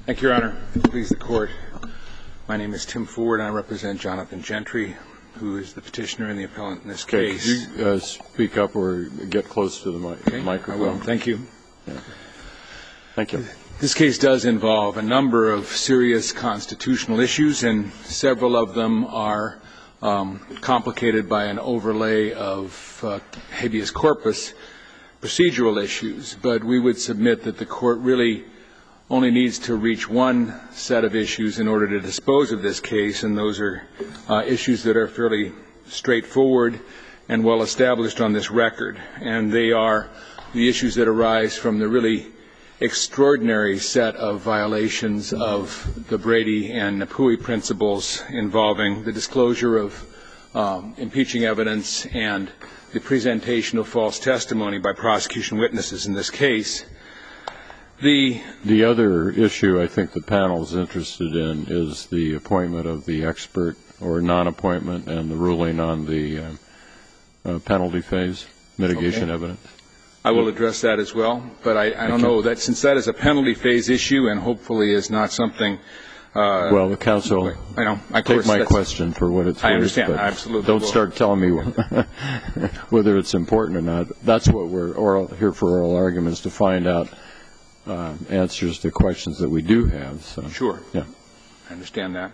Thank you, Your Honor. Please, the Court. My name is Tim Ford, and I represent Jonathan Gentry, who is the petitioner and the appellant in this case. Could you speak up or get close to the microphone? I will. Thank you. Yeah. Thank you. This case does involve a number of serious constitutional issues, and several of them are complicated by an overlay of habeas corpus procedural issues. But we would submit that the Court really only needs to reach one set of issues in order to dispose of this case, and those are issues that are fairly straightforward and well established on this record. And they are the issues that arise from the really extraordinary set of violations of the Brady and Napui principles involving the disclosure of impeaching evidence and the presentation of false testimony by prosecution witnesses in this case. The other issue I think the panel is interested in is the appointment of the expert or non-appointment and the ruling on the penalty phase, mitigation evidence. I will address that as well, but I don't know that since that is a penalty phase issue and hopefully is not something. Well, the counsel, take my question for what it's worth. I understand. I absolutely don't start telling me whether it's important or not. That's what we're here for, oral arguments, to find out answers to questions that we do have. So. Sure. Yeah. I understand that.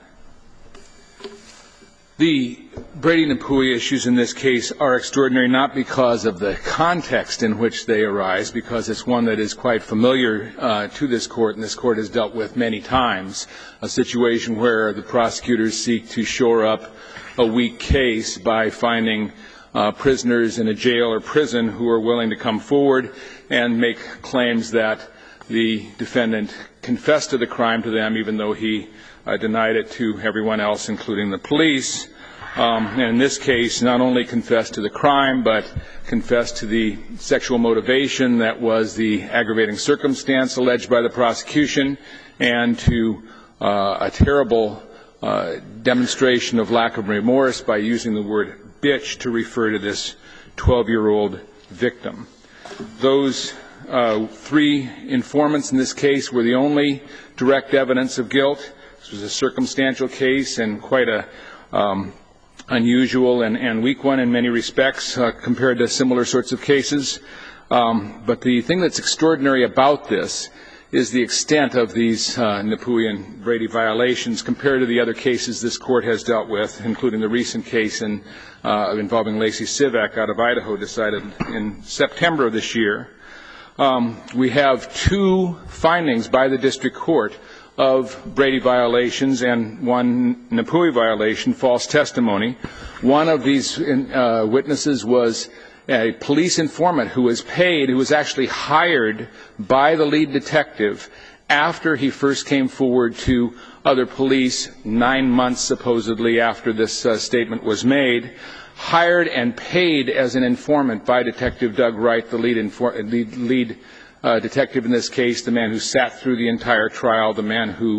The Brady-Napui issues in this case are extraordinary not because of the context in which they arise, because it's one that is quite familiar to this Court, and this Court has dealt with many times, a situation where the prosecutors seek to shore up a weak case by finding prisoners in a jail or prison who are willing to come forward and make claims that the defendant confessed to the crime to them, even though he denied it to everyone else, including the police. And in this case, not only confessed to the crime, but confessed to the sexual motivation that was the aggravating circumstance alleged by the prosecution, and to a terrible demonstration of lack of remorse by using the word bitch to refer to this 12-year-old victim. Those three informants in this case were the only direct evidence of guilt. This was a circumstantial case and quite a unusual and weak one in many respects compared to similar sorts of cases. But the thing that's extraordinary about this is the extent of these Napui and Brady violations compared to the other cases this Court has dealt with, including the recent case involving Lacey Sivak out of Idaho, decided in September of this year. We have two findings by the District Court of Brady violations and one Napui violation, false testimony. One of these witnesses was a police informant who was paid, who was actually hired by the lead detective after he first came forward to other police 9 months supposedly after this statement was made, hired and paid as an informant by Detective Doug Wright, the lead detective in this case, the man who sat through the entire trial, the man who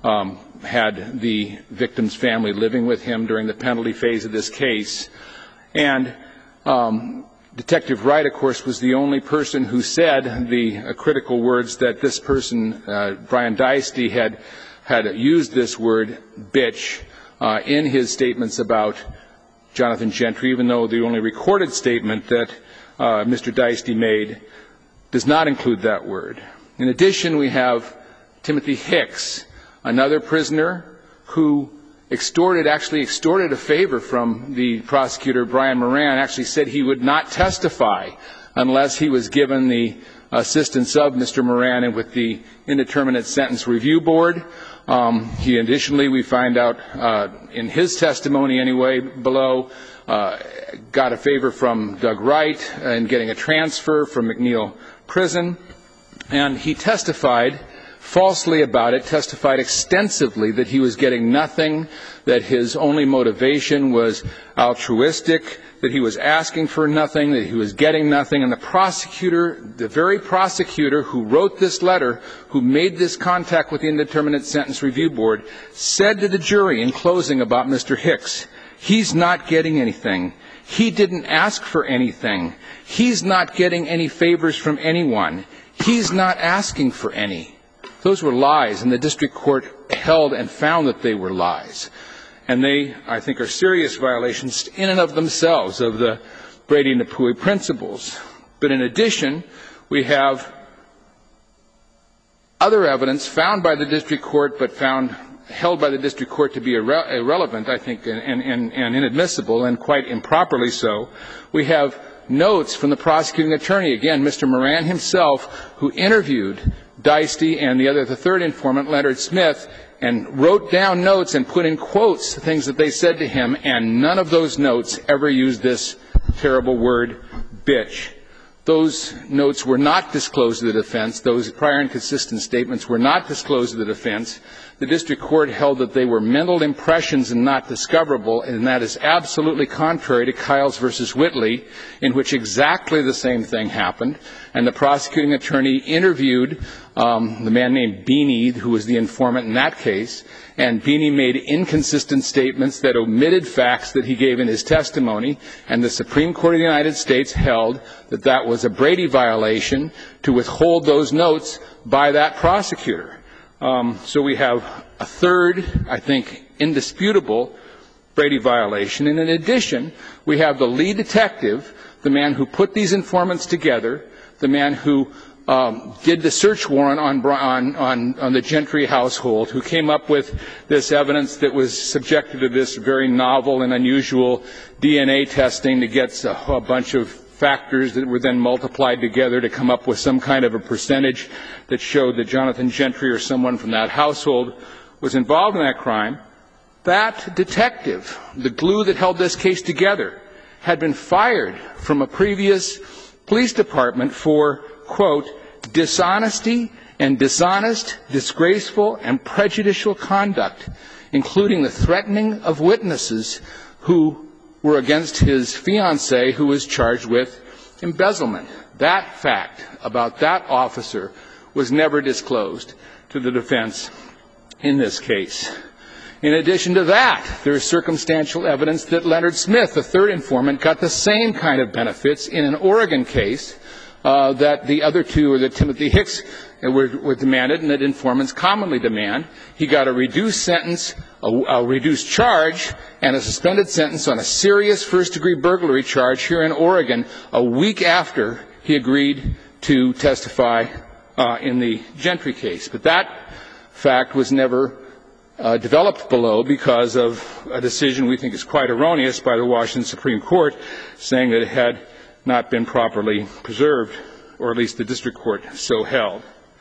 had the victim's family living with him during the penalty phase of this case. And Detective Wright, of course, was the only person who said the critical words that this person, Brian Diesty, had used this word, bitch, in his statements about Jonathan Gentry, even though the only recorded statement that Mr. Diesty made does not include that word. In addition, we have Timothy Hicks, another prisoner who actually extorted a favor from the prosecutor, Brian Moran, actually said he would not testify unless he was given the assistance of Mr. Moran and with the Indeterminate Sentence Review Board. He additionally, we find out in his testimony anyway below, got a favor from Doug Wright in getting a transfer from McNeil Prison. And he testified falsely about it, testified extensively that he was getting nothing, that his only motivation was altruistic, that he was asking for nothing, that he was getting nothing. And the prosecutor, the very prosecutor who wrote this letter, who made this contact with the Indeterminate Sentence Review Board, said to the jury in closing about Mr. Hicks, he's not getting anything. He didn't ask for anything. He's not getting any favors from anyone. He's not asking for any. Those were lies, and the district court held and found that they were lies. And they, I think, are serious violations in and of themselves of the Brady-Napui principles. But in addition, we have other evidence found by the district court but held by the district court to be irrelevant, I think, and inadmissible, and quite improperly so. We have notes from the prosecuting attorney, again, Mr. Moran himself, who interviewed Deisty and the third informant, Leonard Smith, and wrote down notes and put in quotes things that they said to him, and none of those notes ever used this terrible word, bitch. Those notes were not disclosed to the defense. Those prior inconsistent statements were not disclosed to the defense. The district court held that they were mental impressions and not discoverable, and that is absolutely contrary to Kiles v. Whitley, in which exactly the same thing happened. And the prosecuting attorney interviewed the man named Beeney, who was the informant in that case, and Beeney made inconsistent statements that omitted facts that he gave in his testimony, and the Supreme Court of the United States held that that was a Brady violation to withhold those notes by that prosecutor. So we have a third, I think, indisputable Brady violation. And in addition, we have the lead detective, the man who put these informants together, the man who did the search warrant on the Gentry household, who came up with this evidence that was subjected to this very novel and unusual DNA testing to get a bunch of factors that were then multiplied together to come up with some kind of a percentage that showed that Jonathan Gentry or someone from that household was involved in that crime. That detective, the glue that held this case together, had been fired from a previous police department for, quote, dishonesty and dishonest, disgraceful, and prejudicial conduct, including the threatening of witnesses who were against his fiancée, who was charged with embezzlement. That fact about that officer was never disclosed to the defense in this case. In addition to that, there is circumstantial evidence that Leonard Smith, the third informant, got the same kind of benefits in an Oregon case that the other two, or that Timothy Hicks were demanded, and that informants commonly demand. He got a reduced sentence, a reduced charge, and a suspended sentence on a serious first-degree burglary charge here in Oregon a week after he agreed to testify in the Gentry case. But that fact was never developed below because of a decision we think is quite erroneous by the Washington Supreme Court, saying that it had not been properly preserved, or at least the district court so held.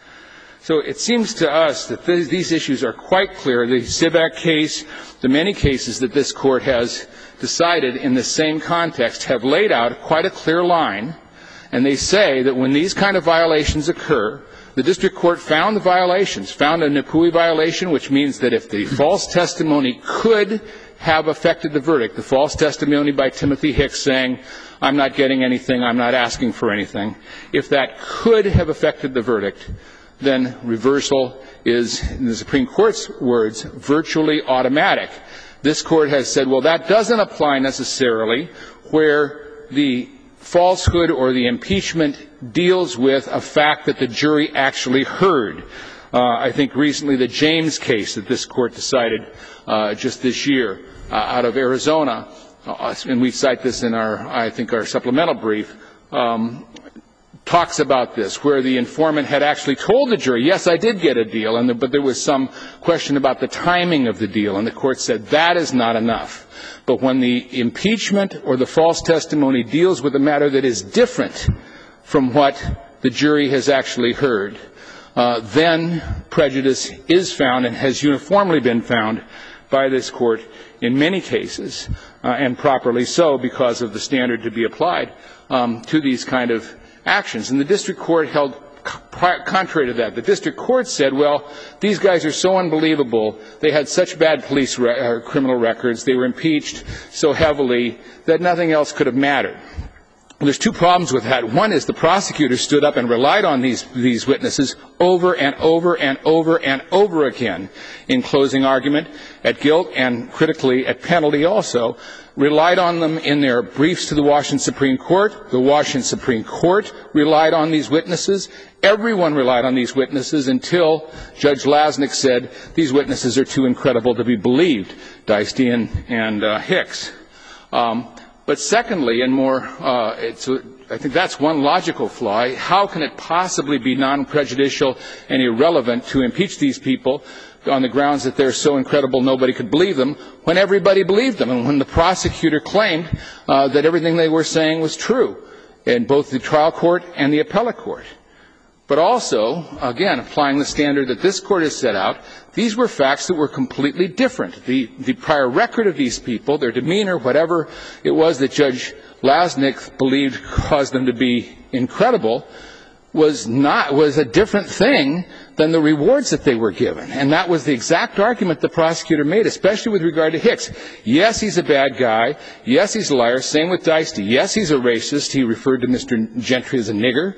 So it seems to us that these issues are quite clear. The Sivak case, the many cases that this court has decided in the same context have laid out quite a clear line, and they say that when these kind of violations occur, the district court found the violations, found a Napui violation, which means that if the false testimony could have affected the verdict, the false testimony by Timothy Hicks saying, I'm not getting anything, I'm not asking for anything, if that could have affected the verdict, then reversal is, in the Supreme Court's words, virtually automatic. This court has said, well, that doesn't apply necessarily where the falsehood or the impeachment deals with a fact that the jury actually heard. I think recently the James case that this court decided just this year out of Arizona, and we cite this in our supplemental brief, talks about this, where the informant had actually told the jury, yes, I did get a deal, but there was some question about the timing of the deal, and the court said that is not enough. But when the impeachment or the false testimony deals with a matter that is different from what the jury has actually heard, then prejudice is found and has uniformly been found by this court in many cases, and properly so because of the standard to be applied to these kind of actions. And the district court held contrary to that. The district court said, well, these guys are so unbelievable, they had such bad police criminal records, they were impeached so heavily that nothing else could have mattered. There's two problems with that. One is the prosecutor stood up and relied on these witnesses over and over and over and over again in closing argument, at guilt, and critically at penalty also, relied on them in their briefs to the Washington Supreme Court. The Washington Supreme Court relied on these witnesses. Everyone relied on these witnesses until Judge Lasnik said these witnesses are too incredible to be believed, Deisty and Hicks. But secondly, and more, I think that's one logical flaw. How can it possibly be non-prejudicial and irrelevant to impeach these people on the grounds that they're so incredible nobody could believe them when everybody believed them and when the prosecutor claimed that everything they were saying was true in both the trial court and the appellate court? But also, again, applying the standard that this Court has set out, these were facts that were completely different. The prior record of these people, their demeanor, whatever it was that Judge Lasnik believed caused them to be incredible, was a different thing than the rewards that they were given. And that was the exact argument the prosecutor made, especially with regard to Hicks. Yes, he's a bad guy. Yes, he's a liar. Same with Deisty. Yes, he's a racist. He referred to Mr. Gentry as a nigger.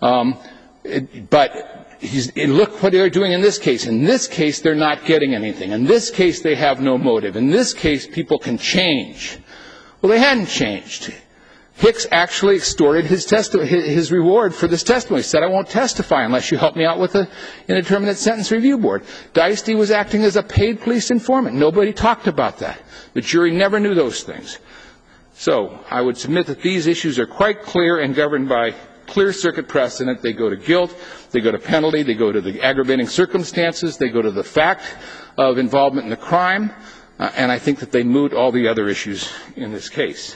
But look what they're doing in this case. In this case, they're not getting anything. In this case, they have no motive. In this case, people can change. Well, they hadn't changed. Hicks actually extorted his reward for this testimony. He said, I won't testify unless you help me out with an indeterminate sentence review board. Deisty was acting as a paid police informant. Nobody talked about that. The jury never knew those things. So I would submit that these issues are quite clear and governed by clear circuit precedent. They go to guilt, they go to penalty, they go to the aggravating circumstances, they go to the fact of involvement in the crime, and I think that they moot all the other issues in this case.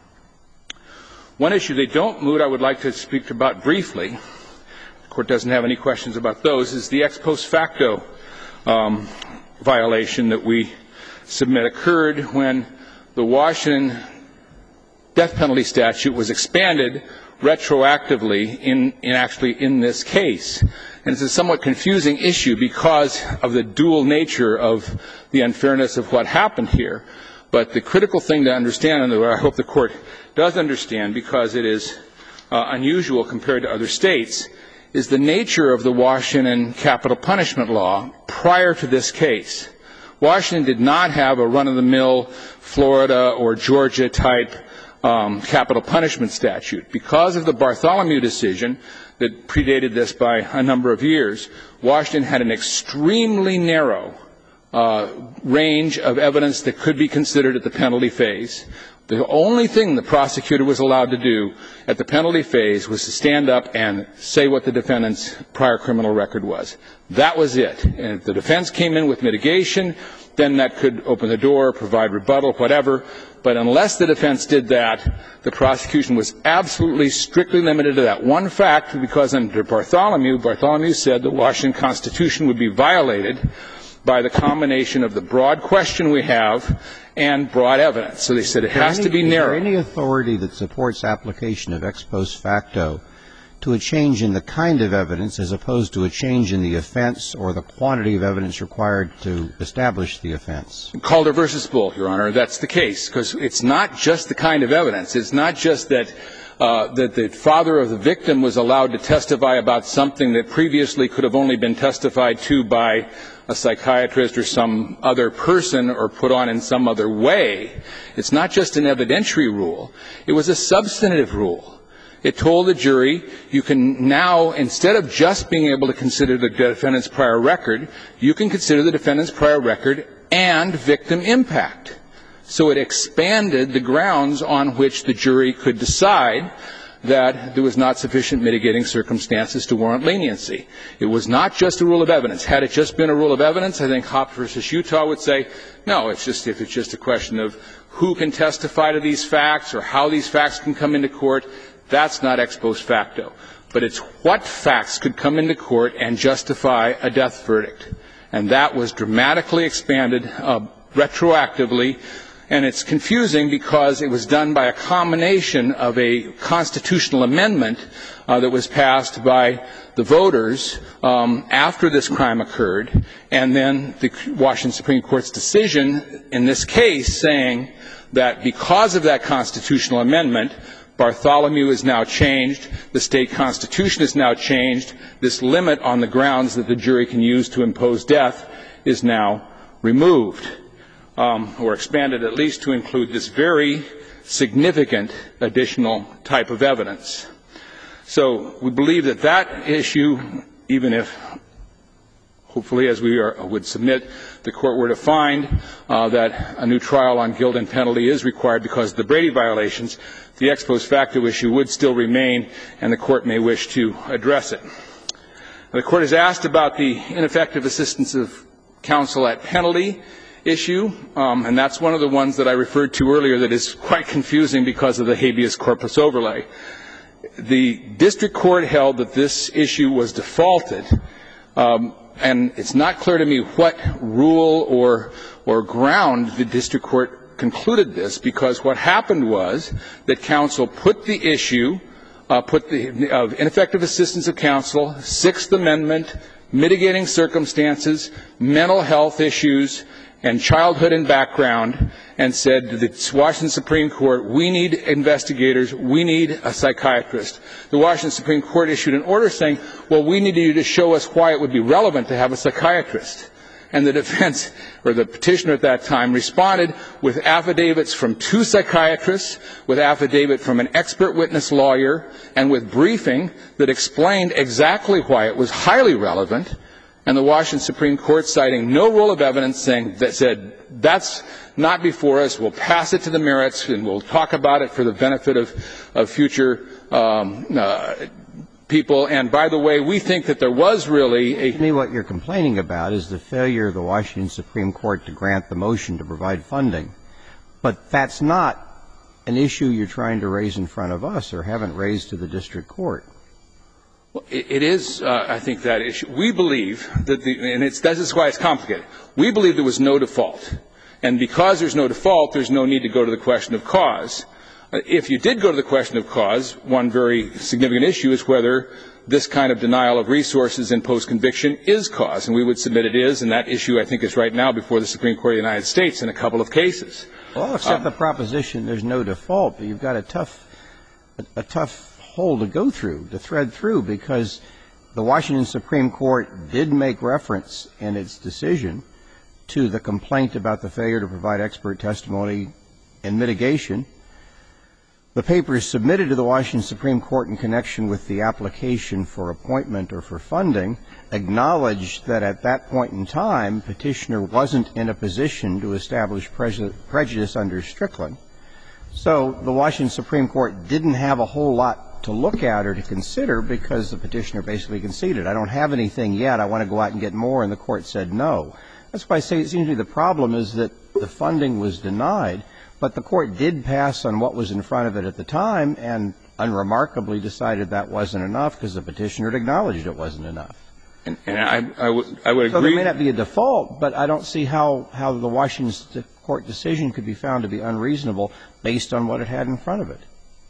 One issue they don't moot I would like to speak about briefly, the Court doesn't have any questions about those, is the ex post facto violation that we submit occurred when the Washington death penalty statute was expanded retroactively in this case. And it's a somewhat confusing issue because of the dual nature of the unfairness of what happened here. But the critical thing to understand, and I hope the Court does understand because it is unusual compared to other states, is the nature of the Washington capital punishment law prior to this case. Washington did not have a run-of-the-mill Florida or Georgia type capital punishment statute. Because of the Bartholomew decision that predated this by a number of years, Washington had an extremely narrow range of evidence that could be considered at the penalty phase. The only thing the prosecutor was allowed to do at the penalty phase was to stand up and say what the defendant's prior criminal record was. That was it. And if the defense came in with mitigation, then that could open the door, provide rebuttal, whatever. But unless the defense did that, the prosecution was absolutely strictly limited to that one fact, because under Bartholomew said the Washington Constitution would be violated by the combination of the broad question we have and broad evidence. So they said it has to be narrow. Is there any authority that supports application of ex post facto to a change in the kind of evidence as opposed to a change in the offense or the quantity of evidence required to establish the offense? Calder v. Bull, Your Honor, that's the case, because it's not just the kind of evidence. It's not just that the father of the victim was allowed to testify about something that previously could have only been testified to by a psychiatrist or some other person or put on in some other way. It's not just an evidentiary rule. It was a substantive rule. It told the jury, you can now, instead of just being able to consider the defendant's prior record, you can consider the defendant's prior record and victim impact. So it expanded the grounds on which the jury could decide that there was not sufficient mitigating circumstances to warrant leniency. It was not just a rule of evidence. Had it just been a rule of evidence, I think Hopp v. Utah would say, no, if it's just a question of who can testify to these facts or how these facts can come into court, that's not ex post facto. But it's what facts could come into court and justify a death verdict. And that was dramatically expanded retroactively. And it's confusing because it was done by a combination of a constitutional amendment that was passed by the voters after this crime occurred, and then the Washington Supreme Court's decision in this case saying that because of that constitutional amendment, Bartholomew is now changed. The state constitution is now changed. This limit on the grounds that the jury can use to impose death is now removed, or expanded at least to include this very significant additional type of evidence. So we believe that that issue, even if hopefully, as we would submit, the court were to find that a new trial on guilt and penalty is required because of the Brady violations, the ex post facto issue would still remain, and the court may wish to address it. The court has asked about the ineffective assistance of counsel at penalty issue, and that's one of the ones that I referred to earlier that is quite confusing because of the habeas corpus overlay. The district court held that this issue was defaulted, and it's not clear to me what rule or ground the district court concluded this, because what happened was that counsel put the issue, of ineffective assistance of counsel, Sixth Amendment, mitigating circumstances, mental health issues, and childhood and background, and said to the Washington Supreme Court, we need investigators, we need a psychiatrist. The Washington Supreme Court issued an order saying, well, we need you to show us why it would be relevant to have a psychiatrist. And the defense, or the petitioner at that time, responded with affidavits from 2 psychiatrists, with affidavit from an expert witness lawyer, and with briefing that explained exactly why it was highly relevant. And the Washington Supreme Court, citing no rule of evidence, said that's not before us, we'll pass it to the merits, and we'll talk about it for the benefit of future people. And by the way, we think that there was really a... To me, what you're complaining about is the failure of the Washington Supreme Court to grant the motion to provide funding. But that's not an issue you're trying to raise in front of us or haven't raised to the district court. Well, it is, I think, that issue. We believe that this is why it's complicated. We believe there was no default. And because there's no default, there's no need to go to the question of cause. If you did go to the question of cause, one very significant issue is whether this kind of denial of resources in post-conviction is cause. And we would submit it is, and that issue, I think, is right now before the Supreme Court of the United States in a couple of cases. Well, I'll accept the proposition there's no default, but you've got a tough hole to go through, to thread through, because the Washington Supreme Court did make reference in its decision to the complaint about the failure to provide expert testimony in mitigation. The papers submitted to the Washington Supreme Court in connection with the application for appointment or for funding acknowledged that at that point in time, petitioner wasn't in a position to establish prejudice under Strickland. So the Washington Supreme Court didn't have a whole lot to look at or to consider because the petitioner basically conceded. I don't have anything yet. I want to go out and get more. And the court said no. That's why I say it seems to me the problem is that the funding was denied, but the court did pass on what was in front of it at the time and unremarkably decided that wasn't enough because the petitioner had acknowledged it wasn't enough. And I would agree. So there may not be a default, but I don't see how the Washington Court decision could be found to be unreasonable based on what it had in front of it.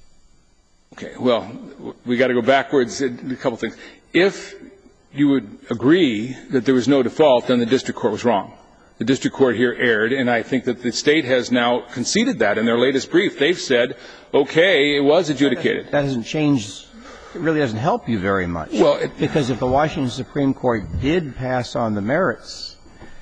Okay. Well, we got to go backwards a couple things. If you would agree that there was no default, then the district court was wrong. The district court here erred, and I think that the State has now conceded that in their latest brief. They've said, okay, it was adjudicated. That doesn't change. It really doesn't help you very much. Well, because if the Washington Supreme Court did pass on the merits,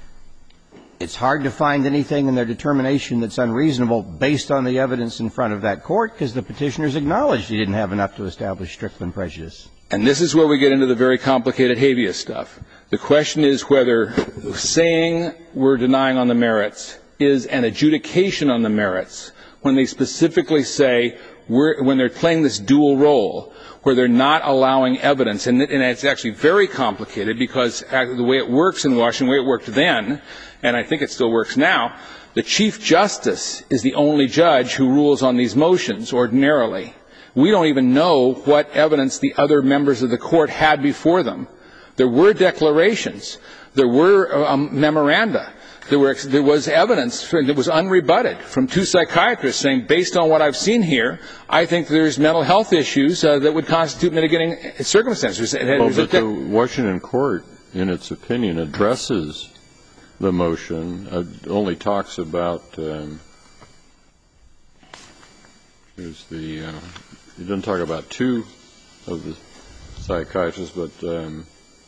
it's hard to find anything in their determination that's unreasonable based on the evidence in front of that court because the petitioners acknowledged he didn't have enough to establish Strickland prejudice. And this is where we get into the very complicated habeas stuff. The question is whether saying we're denying on the merits is an adjudication on the merits when they specifically say when they're playing this dual role where they're not allowing evidence. And it's actually very complicated because the way it works in Washington, the way it worked then, and I think it still works now, the Chief Justice is the only judge who rules on these motions ordinarily. We don't even know what evidence the other members of the court had before them. There were declarations. There were memoranda. There was evidence that was unrebutted from 2 psychiatrists saying, based on what I've seen here, I think there's mental health issues that would constitute mitigating circumstances. Well, but the Washington court, in its opinion, addresses the motion, only talks about There's the he didn't talk about two of the psychiatrists, but I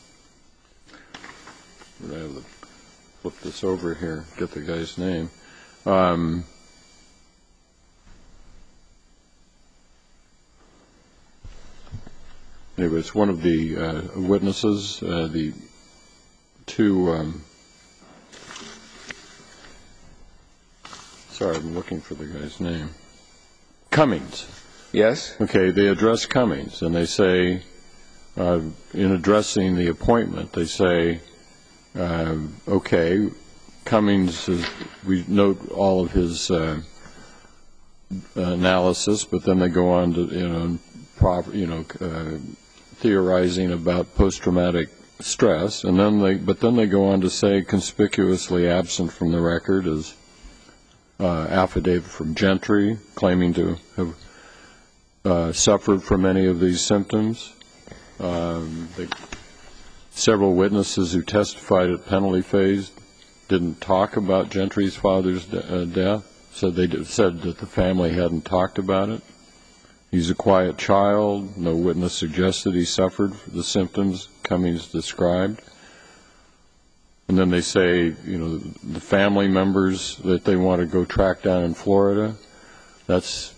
have to flip this over here, get the guy's name. Anyway, it's one of the witnesses, the two. Sorry, I'm looking for the guy's name. Cummings. Yes? Okay, they address Cummings, and they say, in addressing the appointment, they say, okay, Cummings, we note all of his analysis, but then they go on to, theorizing about post-traumatic stress, and then they go on to say conspicuously absent from the record is affidavit from Gentry claiming to have suffered from any of these symptoms. Several witnesses who testified at penalty phase didn't talk about Gentry's father's death, said that the family hadn't talked about it. He's a quiet child. No witness suggested he suffered the symptoms Cummings described. And then they say, the family members that they want to go track down in Florida, that's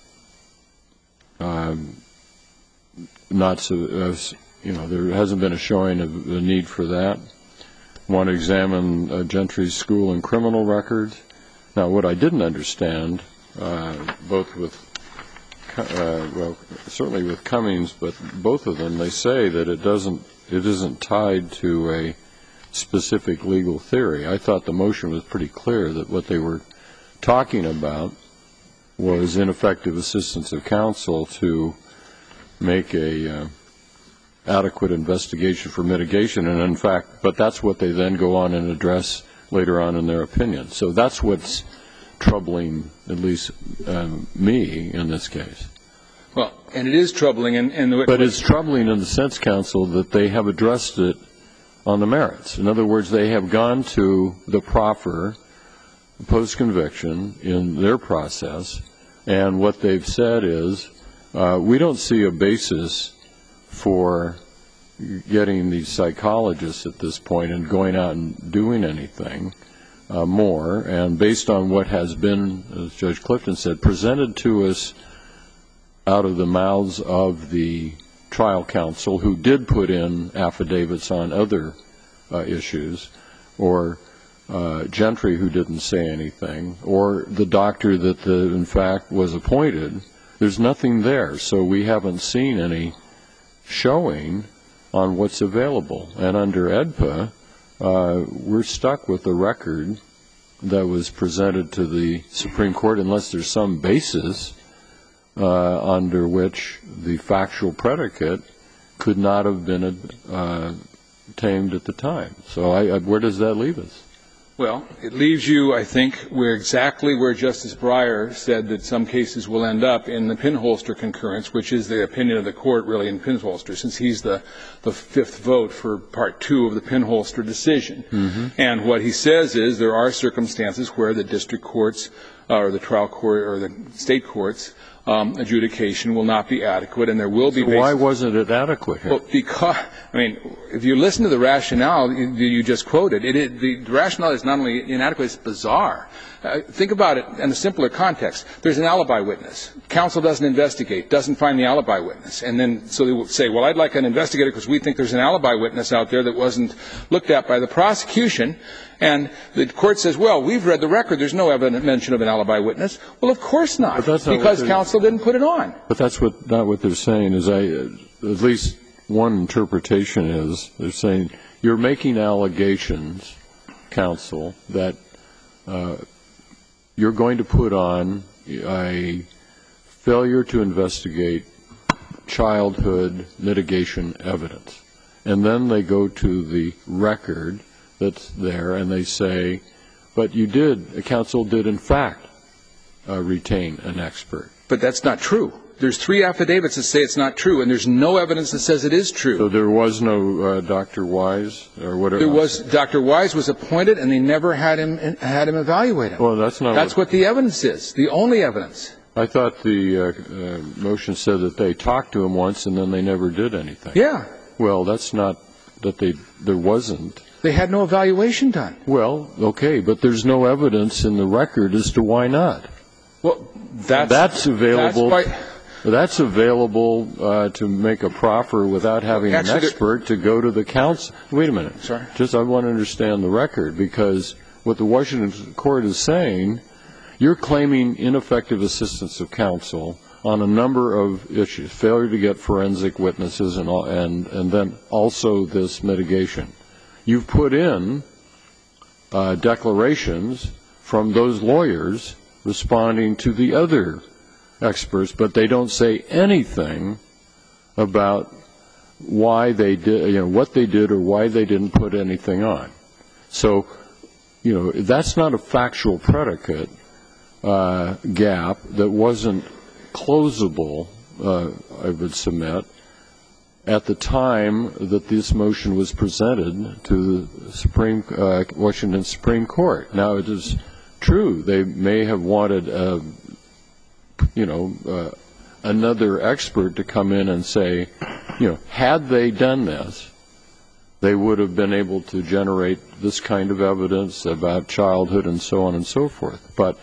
not so, there hasn't been a showing of a need for that. Want to examine Gentry's school and criminal records. Now, what I didn't understand, both with, certainly with Cummings, but both of them, they say that it isn't tied to a specific legal theory. I thought the motion was pretty clear that what they were talking about was ineffective assistance of counsel to make a adequate investigation for mitigation, and in fact, but that's what they then go on and address later on in their opinion. So that's what's troubling, at least me, in this case. Well, and it is troubling. But it's troubling in the sense, counsel, that they have addressed it on the merits. In other words, they have gone to the proper post-conviction in their process, and what they've said is, we don't see a basis for getting these psychologists at this point and going out and doing anything more. And based on what has been, as Judge Clifton said, presented to us out of the mouths of the trial counsel who did put in affidavits on other issues, or Gentry who didn't say anything, or the doctor that in fact was appointed, there's nothing there. So we haven't seen any showing on what's available. And under AEDPA, we're stuck with the record that was presented to the Supreme Court unless there's some basis under which the factual predicate could not have been obtained at the time. So where does that leave us? Well, it leaves you, I think, exactly where Justice Breyer said that some cases will end up in the Pinholster concurrence, which is the opinion of the court, really, in Pinholster, since he's the fifth vote for Part 2 of the Pinholster decision. Mm-hmm. And what he says is there are circumstances where the district courts or the trial court or the state courts adjudication will not be adequate, and there will be. So why wasn't it adequate here? Well, because, if you listen to the rationale you just quoted, the rationale is not only inadequate, it's bizarre. Think about it in a simpler context. There's an alibi witness. Counsel doesn't investigate, doesn't find the alibi witness. And then, so they will say, well, I'd like an investigator because we think there's an alibi witness out there that wasn't looked at by the prosecution. And the court says, well, we've read the record. There's no mention of an alibi witness. Well, of course not, because counsel didn't put it on. But that's not what they're saying. At least one interpretation is they're saying you're making allegations, counsel, that you're going to put on a failure to investigate childhood mitigation evidence. And then they go to the record that's there and they say, but counsel did in fact retain an expert. But that's not true. There's 3 affidavits that say it's not true, and there's no evidence that says it is true. So there was no Dr. Wise or whatever? There was. Dr. Wise was appointed, and they never had him evaluated. Well, that's not. That's what the evidence is, the only evidence. I thought the motion said that they talked to him once and then they never did anything. Yeah. Well, that's not that there wasn't. They had no evaluation done. Well, okay, but there's no evidence in the record as to why not. Well, that's available. That's available to make a proffer without having an expert to go to the council. Wait a minute. Sorry. I want to understand the record, because what the Washington court is saying, you're claiming ineffective assistance of counsel on a number of issues, failure to get forensic witnesses and then also this mitigation. You've put in declarations from those lawyers responding to the other experts, but they don't say anything about why they did, what they did or why they didn't put anything on. So, that's not a factual predicate gap that wasn't closable, I would submit, at the time that this motion was presented to the Washington Supreme Court. Now, it is true they may have wanted another expert to come in and say, had they done this, they would have been able to generate this kind of evidence about childhood and so on and so forth. But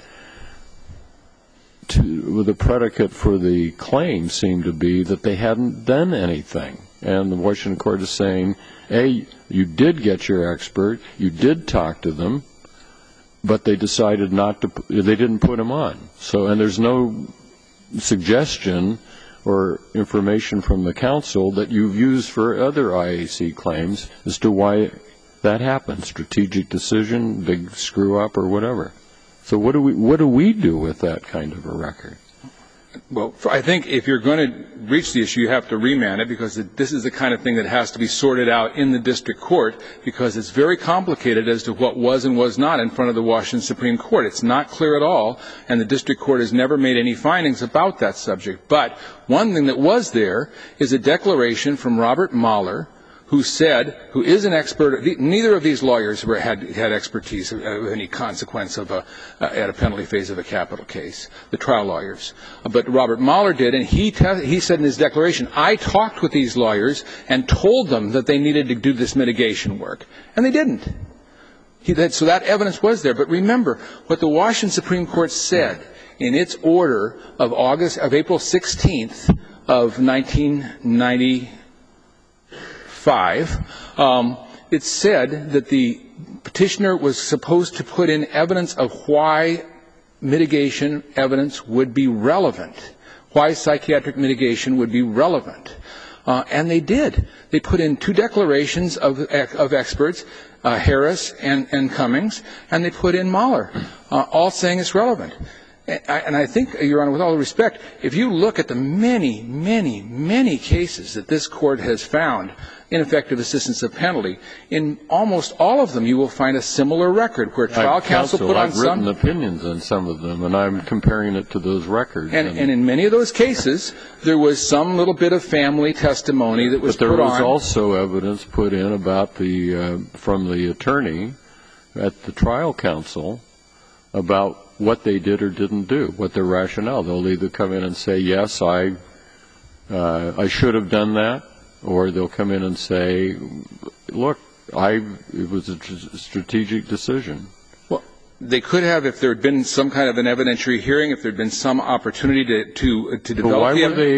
the predicate for the claim seemed to be that they hadn't done anything. And the Washington court is saying, A, you did get your expert, you did talk to them, but they decided they didn't put him on. So, and there's no suggestion or information from the council that you've used for other IAC claims as to why that happened. Strategic decision, big screw up, or whatever. So what do we do with that kind of a record? Well, I think if you're going to reach the issue, you have to remand it, because this is the kind of thing that has to be sorted out in the district court, because it's very complicated as to what was and was not in front of the Washington Supreme Court. It's not clear at all, and the district court has never made any findings about that subject. But one thing that was there is a declaration from Robert Mahler, who is an expert. Neither of these lawyers had expertise of any consequence at a penalty phase of a capital case, the trial lawyers. But Robert Mahler did, and he said in his declaration, I talked with these lawyers and told them that they needed to do this mitigation work. And they didn't. So that evidence was there. But remember, what the Washington Supreme Court said in its order of April 16th of 1995, it said that the petitioner was supposed to put in evidence of why mitigation evidence would be relevant, why psychiatric mitigation would be relevant. And they did. They put in two declarations of experts, Harris and Cummings, and they put in Mahler, all saying it's relevant. And I think, Your Honor, with all due respect, if you look at the many, many, many cases that this Court has found ineffective assistance of penalty, in almost all of them you will find a similar record where trial counsel put on some. I've written opinions on some of them, and I'm comparing it to those records. And in many of those cases, there was some little bit of family testimony that was put on. But there was also evidence put in about from the attorney at the trial counsel about what they did or didn't do, what their rationale. They'll either come in and say, yes, I should have done that, or they'll come in and say, look, it was a strategic decision. Well, they could have if there had been some kind of an evidentiary hearing, if there had been some opportunity to develop the evidence. Why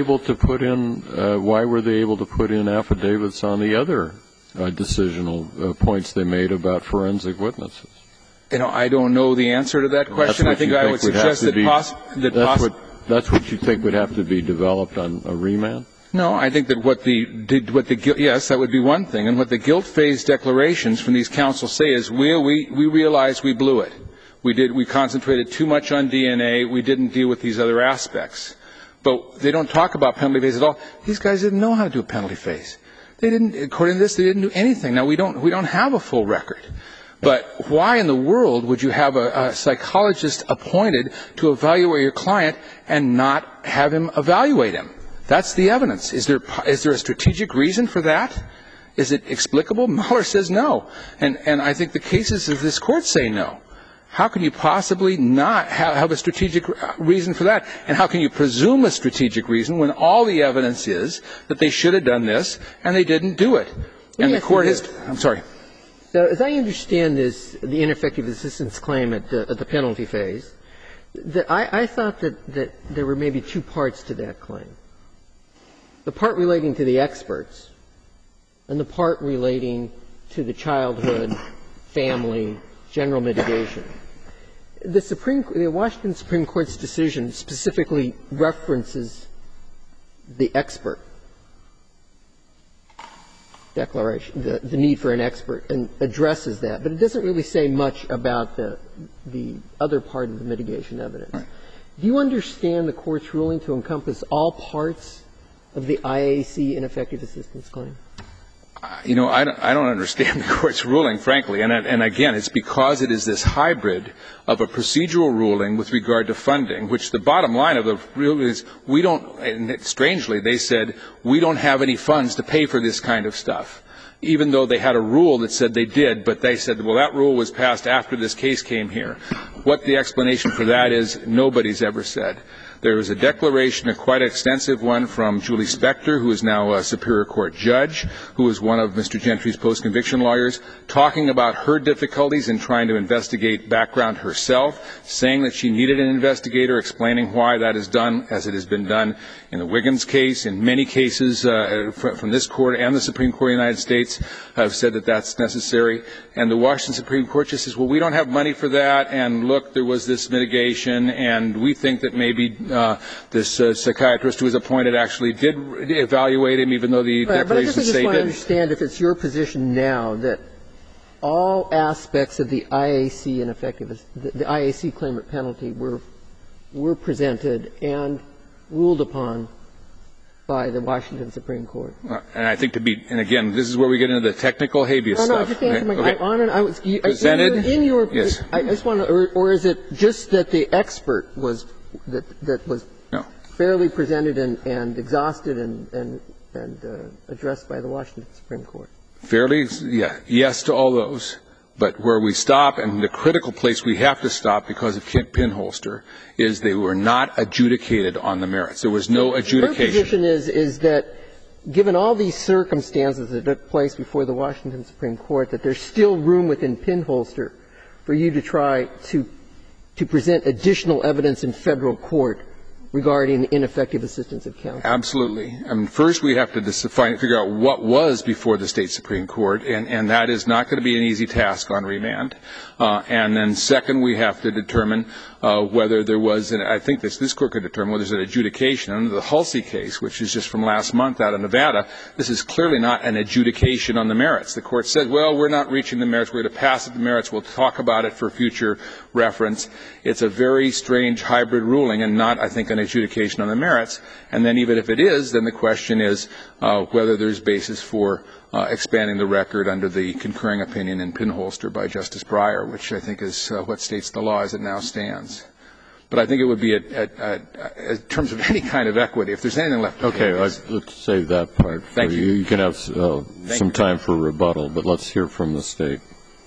were they able to put in affidavits on the other decisional points they made about forensic witnesses? I don't know the answer to that question. I think I would suggest that's what you think would have to be developed on a remand? No, I think that yes, that would be one thing. And what the guilt phase declarations from these counsels say is we realized we blew it. We concentrated too much on DNA. We didn't deal with these other aspects. But they don't talk about penalty phase at all. These guys didn't know how to do a penalty phase. According to this, they didn't do anything. Now, we don't have a full record. But why in the world would you have a psychologist appointed to evaluate your client and not have him evaluate him? That's the evidence. Is there a strategic reason for that? Is it explicable? Mahler says no. And I think the cases of this Court say no. How can you possibly not have a strategic reason for that? And how can you presume a strategic reason when all the evidence is that they should have done this and they didn't do it? And the court has – I'm sorry. So as I understand this, the ineffective assistance claim at the penalty phase, I thought that there were maybe two parts to that claim. The part relating to the experts and the part relating to the childhood, family, general mitigation. The Washington Supreme Court's decision specifically references the expert declaration, the need for an expert, and addresses that. But it doesn't really say much about the other part of the mitigation evidence. Right. Do you understand the Court's ruling to encompass all parts of the IAC ineffective assistance claim? You know, I don't understand the Court's ruling, frankly. And again, it's because it is this hybrid of a procedural ruling with regard to funding, which the bottom line of the ruling is we don't – and strangely, they said we don't have any funds to pay for this kind of stuff, even though they had a rule that said they did. But they said, well, that rule was passed after this case came here. What the explanation for that is, nobody's ever said. There was a declaration, a quite extensive one, from Julie Spector, who is now a Superior Court judge, who is one of Mr. Gentry's post-conviction lawyers, talking about her difficulties in trying to investigate background herself, saying that she needed an investigator, explaining why that is done as it has been done in the Wiggins case. In many cases from this Court and the Supreme Court of the United States have said that that's necessary. And the Washington Supreme Court just says, well, we don't have money for that, and look, there was this mitigation, and we think that maybe this psychiatrist who was appointed actually did evaluate him, even though the declaration say I just want to didn't. understand if it's your position now that all aspects of the IAC ineffective – the IAC claimant penalty were presented and ruled upon by the Washington Supreme Court. And I think and again, this is where we get into the technical habeas stuff. No, just answer my okay. Presented? in your yes. I just want to – or is it just that the expert was – that was fairly presented and exhausted and addressed by the Washington Supreme Court? Fairly, yes to all those. But where we stop, and the critical place we have to stop because of Pinholster, is they were not adjudicated on the merits. There was no adjudication. Your position is that given all these circumstances that took place before the Washington Supreme Court, that there's still room within Pinholster for you to try to present additional evidence in Federal court regarding ineffective assistance of counsel? Absolutely. I mean, first we have to figure out what was before the State Supreme Court, and that is not going to be an easy task on remand. And then second, we have to determine whether there was, and I think this Court could determine whether there's an adjudication. Under the Hulsey case, which is just from last month out of Nevada, this is clearly not an adjudication on the merits. The Court said, well, we're not reaching the merits. We're going to pass the merits. We'll talk about it for future reference. It's a very strange hybrid ruling and not, I think, an adjudication on the merits. And then even if it is, then the question is whether there's basis for expanding the record under the concurring opinion in Pinholster by Justice Breyer, which I think is what states the law as it now stands. But I think it would be, in terms of any kind of equity, if there's anything left to do. Okay, let's save that part for Thank you. You can have some time for rebuttal, but let's hear from the State.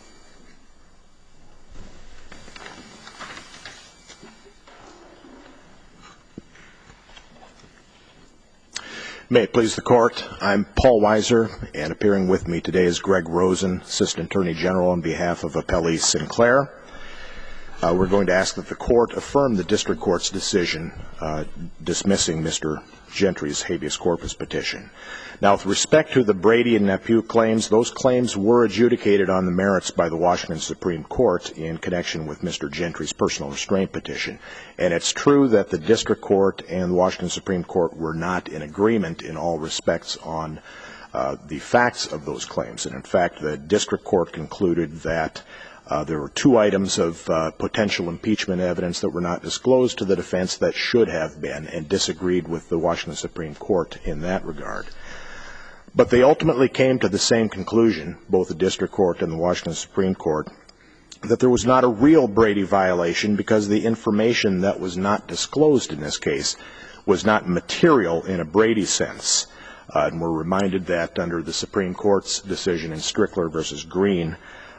May it please the Court. I'm Paul Weiser, and appearing with me today is Greg Rosen, Assistant Attorney General on behalf of Appellee Sinclair. We're going to ask that the Court affirm the District Court's decision dismissing Mr. Gentry's habeas corpus petition. Now, with respect to the Brady and Nephew claims, those claims were adjudicated on the merits by the Washington Supreme Court in connection with Mr. Gentry's personal restraint petition. And it's true that the District Court and the Washington Supreme Court were not in agreement in all respects on the facts of those claims. And, in fact, the District Court concluded that there were two items of potential impeachment evidence that were not disclosed to the defense that should have been, and disagreed with the Washington Supreme Court in that regard. But they ultimately came to the same conclusion, both the District Court and the Washington Supreme Court, that there was not a real Brady violation because the information that was not disclosed in this case was not material in a Brady sense. And we're reminded that under the Supreme Court's decision in Strickler v. Green,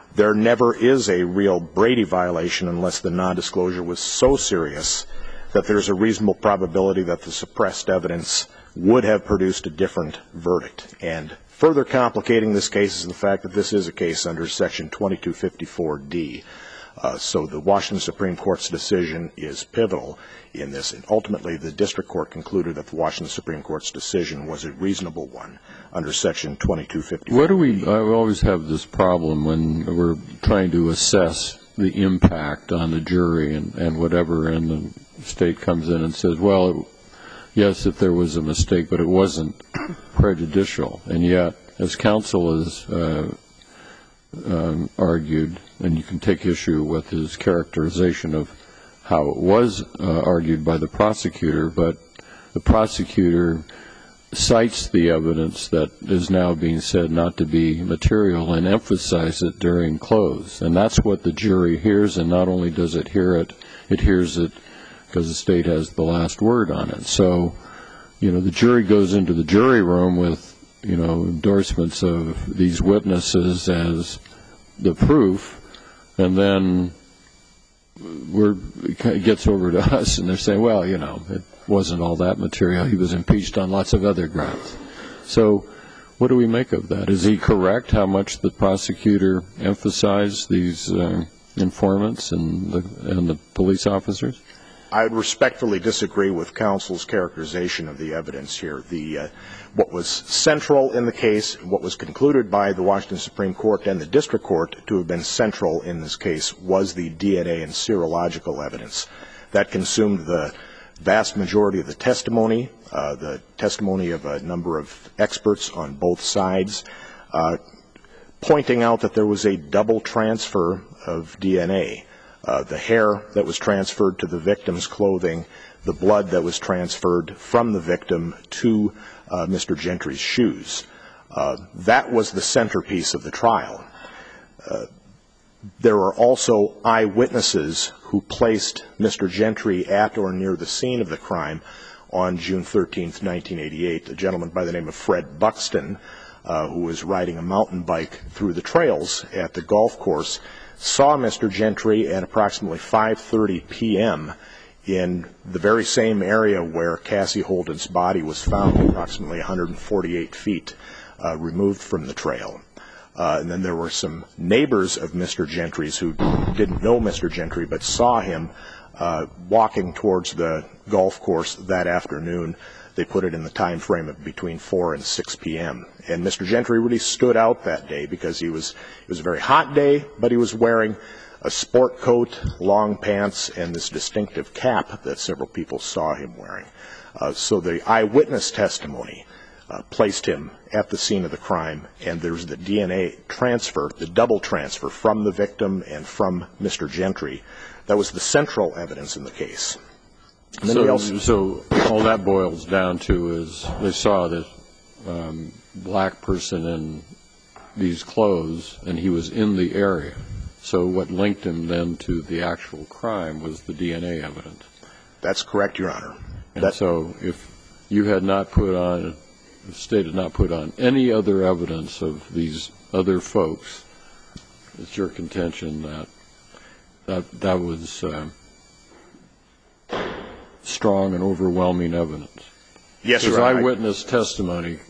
there never is a real Brady violation unless the nondisclosure was so serious that there's a reasonable probability that the suppressed evidence would have produced a different verdict. And further complicating this case is the fact that this is a case under Section 2254D. So the Washington Supreme Court's decision is pivotal in this. And ultimately, the district court concluded that the Washington Supreme Court's decision was a reasonable one under Section 2254D. What do we always have this problem when we're trying to assess the impact on the jury and whatever, and the state comes in and says, well, yes, if there was a mistake, but it wasn't prejudicial. And yet, as counsel has argued, and you can take issue with his characterization of how it was argued by the prosecutor, but the prosecutor cites the evidence that is now being said not to be material and emphasize it during close. And that's what the jury hears, and not only does it hear it, it hears it because the state has the last word on it. So, the jury goes into the jury room with, endorsements of these witnesses as the proof, and then it gets over to us, and they're saying, well, it wasn't all that material. He was impeached on lots of other grounds. So what do we make of that? Is he correct how much the prosecutor emphasized these informants and the police officers? I would respectfully disagree with counsel's characterization of the evidence here. What was central in the case, what was concluded by the Washington Supreme Court and the district court to have been central in this case was the DNA and serological evidence. That consumed the vast majority of the testimony of a number of experts on both sides, pointing out that there was a double transfer of DNA. The hair that was transferred to the victim's clothing, the blood that was transferred from the victim to Mr. Gentry's shoes. That was the centerpiece of the trial. There are also eyewitnesses who placed Mr. Gentry at or near the scene of the crime on June 13th, 1988. A gentleman by the name of Fred Buxton, who was riding a mountain bike through the trails at the golf course, saw Mr. Gentry at approximately 5:30 p.m. in the very same area where Cassie Holden's body was found, approximately 148 feet removed from the trail. And then there were some neighbors of Mr. Gentry's who didn't know Mr. Gentry but saw him walking towards the golf course that afternoon. They put it in the time frame of between 4 and 6 p.m. And Mr. Gentry really stood out that day because it was a very hot day, but he was wearing a sport coat, long pants, and this distinctive cap that several people saw him wearing. So the eyewitness testimony placed him at the scene of the crime, and there's the DNA transfer, the double transfer from the victim and from Mr. Gentry. That was the central evidence in the case. So all that boils down to is they saw this black person in these clothes, and he was in the area. So what linked him then to the actual crime was the DNA evidence. That's correct, Your Honor. And so if you had not put on, the state had not put on any other evidence of these other folks, it's your contention that was strong and overwhelming evidence. Yes, Your Because Honor. eyewitness testimony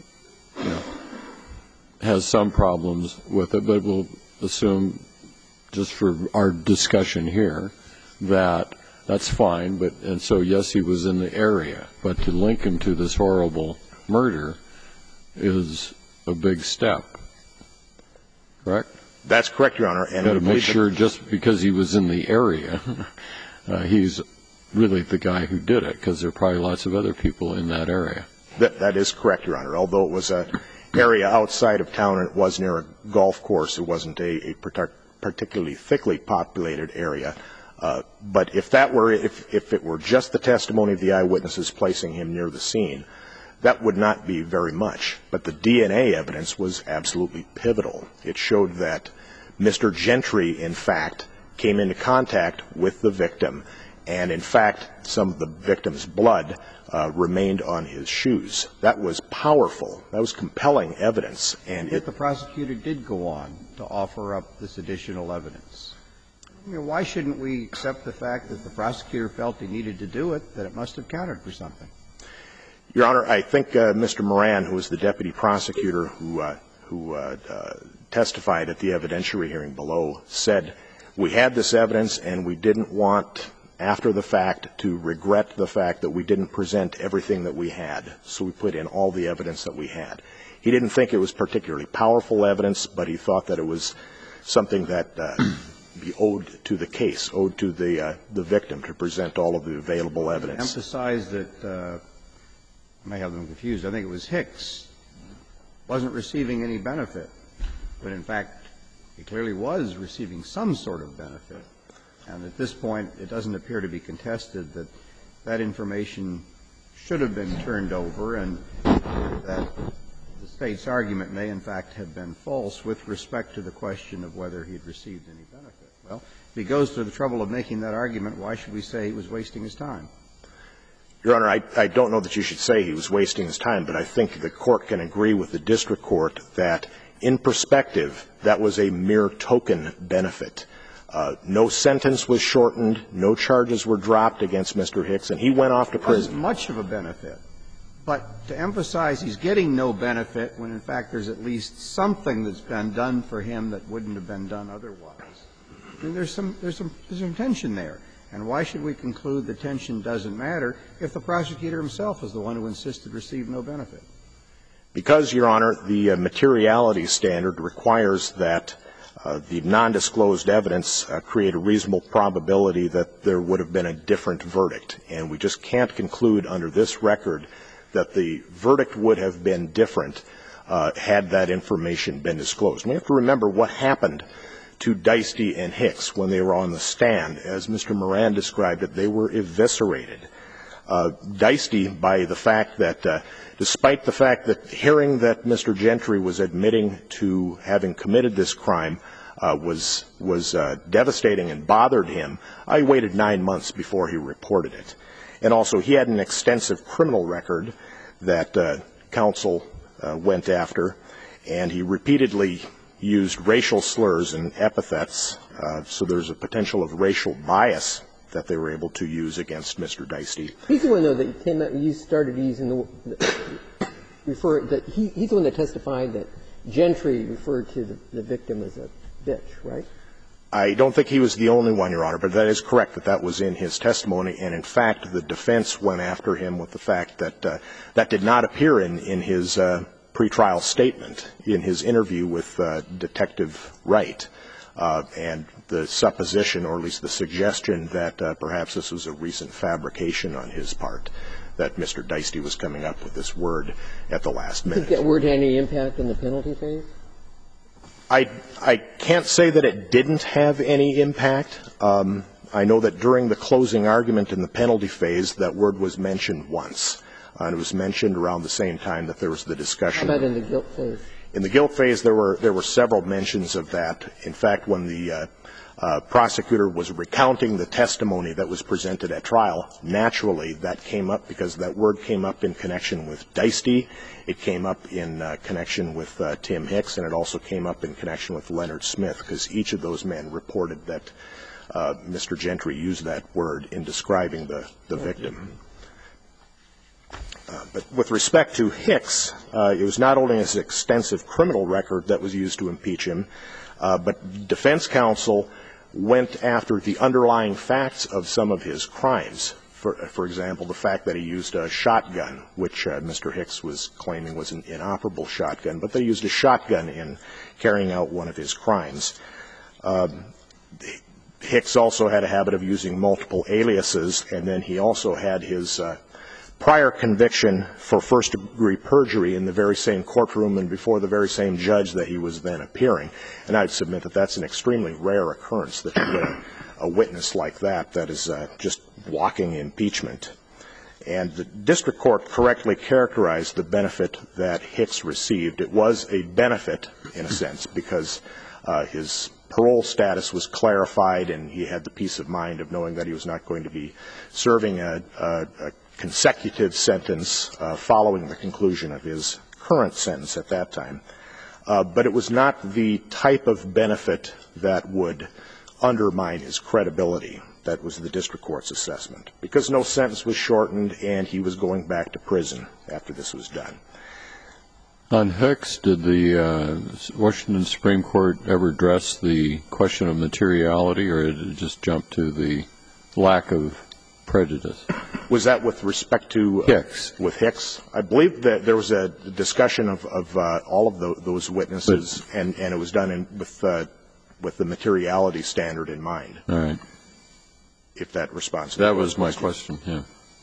has some problems with it, but we'll assume, just for our discussion here, that that's fine. And so, yes, he was in the area, but to link him to this horrible murder is a big step. Correct? That's correct, Your Honor. And you've got to make sure just because he was in the area, he's really the guy who did it, because there are probably lots of other people in that area. That is correct, Your Honor. Although it was an area outside of town and it was near a golf course, it wasn't a particularly thickly populated area. But if it were just the testimony of the eyewitnesses placing him near the scene, that would not be very much. But the DNA evidence was absolutely pivotal. It showed that Mr. Gentry, in fact, came into contact with the victim And in fact, some of the victim's blood remained on his shoes. That was powerful. That was compelling evidence. And If the prosecutor did go on to offer up this additional evidence, why shouldn't we accept the fact that the prosecutor felt he needed to do it, that it must have counted for something? Your Honor, I think Mr. Moran, who was the deputy prosecutor who testified at the evidentiary hearing below, said we had this evidence and we didn't want, after the fact, to regret the fact that we didn't present everything that we had. So we put in all the evidence that we had. He didn't think it was particularly powerful evidence, but he thought that it was something that be owed to the case, owed to the victim to present all of the available evidence. Emphasize that, I may have them confused, I think it was Hicks, wasn't receiving any benefit, but in fact he clearly was receiving some sort of benefit. And at this point, it doesn't appear to be contested that that information should have been turned over and that the State's argument may in fact have been false with respect to the question of whether he had received any benefit. Well, if he goes to the trouble of making that argument, why should we say he was wasting his time? Your Honor, I don't know that you should say he was wasting his time, but I think the Court can agree with the district court that, in perspective, that was a mere token benefit. No sentence was shortened, no charges were dropped against Mr. Hicks, and he went off to prison. It wasn't much of a benefit. But to emphasize he's getting no benefit when, in fact, there's at least something that's been done for him that wouldn't have been done otherwise, I mean, there's some tension there. And why should we conclude the tension doesn't matter if the prosecutor himself is the one who insisted receive no benefit? Because, Your Honor, the materiality standard requires that the nondisclosed evidence create a reasonable probability that there would have been a different verdict. And we just can't conclude under this record that the verdict would have been different had that information been disclosed. We have to remember what happened to Deisty and Hicks when they were on the stand. As Mr. Moran described it, they were eviscerated. Deisty, by the fact that, despite the fact that hearing that Mr. Gentry was admitting to having committed this crime was devastating and bothered him, he waited 9 months before he reported it. And also, he had an extensive criminal record that counsel went after, and he repeatedly used racial slurs and epithets, so there's a potential of racial bias that they were able to use against Mr. Deisty. He's the one, though, that came out, you started using he's the one that testified that Gentry referred to the victim as a bitch, right? I don't think he was the only one, Your Honor, but that is correct that that was in his testimony. And, in fact, the defense went after him with the fact that that did not appear in his pretrial statement, in his interview with Detective Wright, and the supposition, or at least the suggestion, that perhaps this was a recent fabrication on his part, that Mr. Deisty was coming up with this word at the last minute. Do you think that word had any impact on the penalty phase? I can't say that it didn't have any impact. I know that during the closing argument in the penalty phase, that word was mentioned once. And it was mentioned around the same time that there was the discussion. How about in the guilt phase? In the guilt phase, there were several mentions of that. In fact, when the prosecutor was recounting the testimony that was presented at trial, naturally that came up because that word came up in connection with Deisty. It came up in connection with Tim Hicks, and it also came up in connection with Leonard Smith, because each of those men reported that Mr. Gentry used that word in describing the victim. But with respect to Hicks, it was not only his extensive criminal record that was used to impeach him, but defense counsel went after the underlying facts of some of his crimes. For example, the fact that he used a shotgun, which Mr. Hicks was claiming was an inoperable shotgun, but they used a shotgun in carrying out one of his crimes. Hicks also had a habit of using multiple aliases, and then he also had his prior conviction for first-degree perjury in the very same courtroom and before the very same judge that he was then appearing. And I'd submit that that's an extremely rare occurrence, that you get a witness like that is just blocking impeachment. And the district court correctly characterized the benefit that Hicks received. It was a benefit, in a sense, because his parole status was clarified, and he had the peace of mind of knowing that he was not going to be serving a consecutive sentence following the conclusion of his current sentence at that time. But it was not the type of benefit that would undermine his credibility. That was the district court's assessment, because no sentence was shortened and he was going back to prison after this was done. On Hicks, did the Washington Supreme Court ever address the question of materiality, or did it just jump to the lack of prejudice? Was that with respect to Hicks? With Hicks? I believe that there was a discussion of all of those witnesses, and it was done with the materiality standard in mind. All right. If that responds to that was my question, yeah.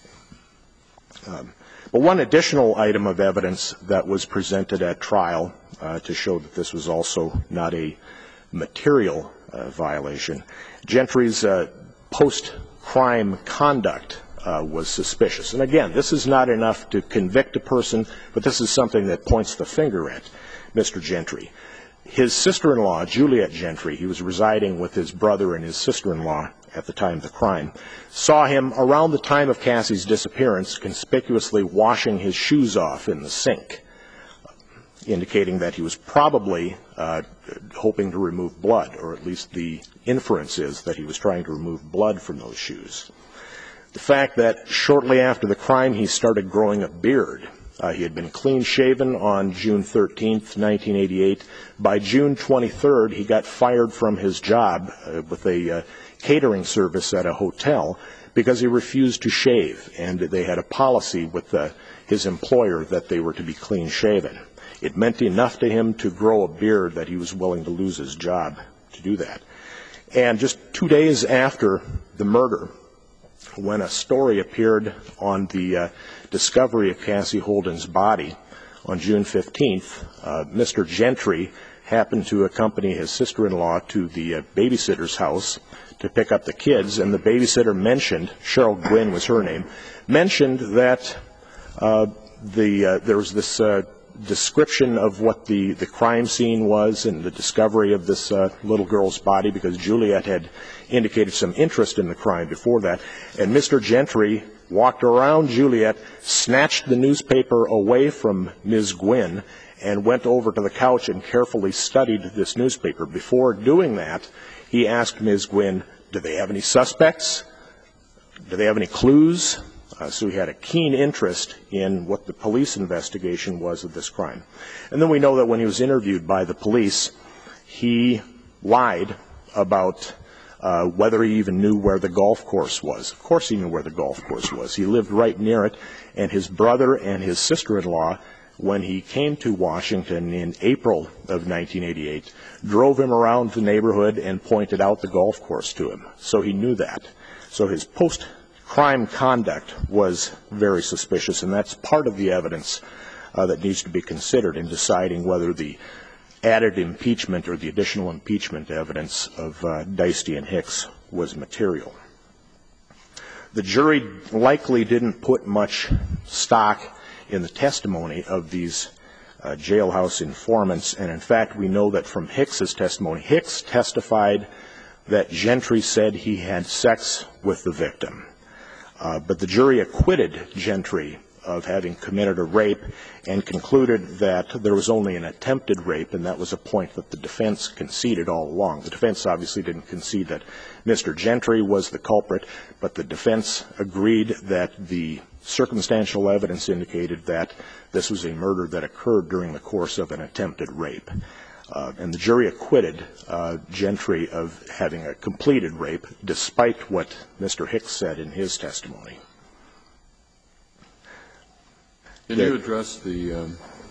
But one additional item of evidence that was presented at trial to show that this was also not a material violation, Gentry's post-crime conduct was suspicious. And again, this is not enough to convict a person, but this is something that points the finger at Mr. Gentry. His sister-in-law, Juliet Gentry, he was residing with his brother and his sister-in-law at the time of the crime, saw him around the time of Cassie's disappearance conspicuously washing his shoes off in the sink, indicating that he was probably hoping to remove blood, or at least the inference is that he was trying to remove blood from those shoes. The fact that shortly after the crime he started growing a beard. He had been clean-shaven on June 13th, 1988. By June 23rd, he got fired from his job with a catering service at a hotel because he refused to shave, and they had a policy with his employer that they were to be clean-shaven. It meant enough to him to grow a beard that he was willing to lose his job to do that. And just 2 days after the murder, when a story appeared on the discovery of Cassie Holden's body on June 15th, Mr. Gentry happened to accompany his sister-in-law to the babysitter's house to pick up the kids, and the babysitter mentioned, Cheryl Gwynn was her name, mentioned that there was this description of what the crime scene was and the discovery of this little girl's body, because Juliet had indicated some interest in the crime before that. And Mr. Gentry walked around Juliet, snatched the newspaper away from Ms. Gwynn, and went over to the couch and carefully studied this newspaper. Before doing that, he asked Ms. Gwynn, do they have any suspects? Do they have any clues? So he had a keen interest in what the police investigation was of this crime. And then we know that when he was interviewed by the police, he lied about whether he even knew where the golf course was. Of course he knew where the golf course was. He lived right near it, and his brother and his sister-in-law, when he came to Washington in April of 1988, drove him around the neighborhood and pointed out the golf course to him. So he knew that. So his post-crime conduct was very suspicious, and that's part of the evidence that needs to be considered in deciding whether the added impeachment or the additional impeachment evidence of Deisty and Hicks was material. The jury likely didn't put much stock in the testimony of these jailhouse informants, and in fact we know that from Hicks's testimony, Hicks testified that Gentry said he had sex with the victim. But the jury acquitted Gentry of having committed a rape and concluded that there was only an attempted rape, and that was a point that the defense conceded all along. The defense obviously didn't concede that Mr. Gentry was the culprit, but the defense agreed that the circumstantial evidence indicated that this was a murder that occurred during the course of an attempted rape. And the jury acquitted Gentry of having a completed rape, despite what Mr. Hicks said in his testimony. Can you address the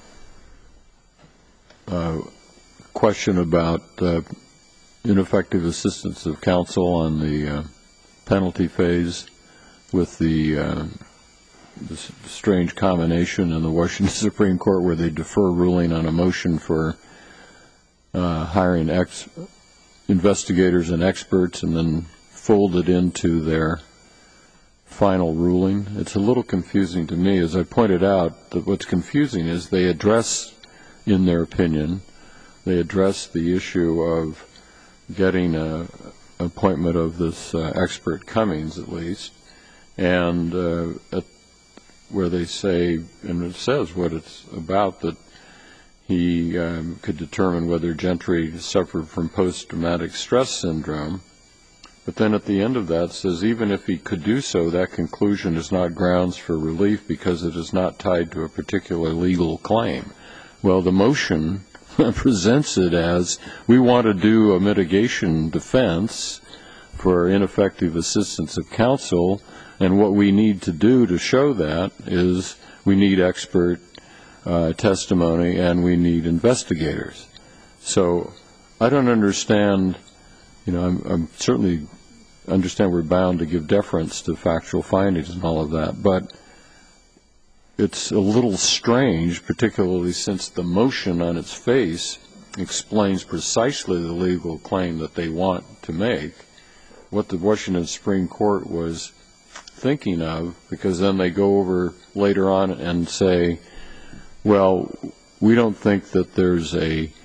question about ineffective assistance of counsel on the penalty phase with the strange combination in the Washington Supreme Court where they defer ruling on a motion for hiring investigators and experts and then fold it into their final ruling? It's a little confusing to me. As I pointed out, that what's confusing is they address, in their opinion, they address the issue of getting an appointment of this expert Cummings, at least, and where they say, and it says what it's about, that he could determine whether Gentry suffered from post-traumatic stress syndrome. But then at the end of that says, even if he could do so, that conclusion is not grounds for relief because it is not tied to a particular legal claim. Well, the motion presents it as, we want to do a mitigation defense for ineffective assistance of counsel, and what we need to do to show that is we need expert testimony and we need investigators. So I don't understand, I'm certainly understand we're bound to give deference to factual findings and all of that, but it's a little strange, particularly since the motion on its face explains precisely the legal claim that they want to make, what the Washington Supreme Court was thinking of, because then they go over later on and say, well, we don't think that there's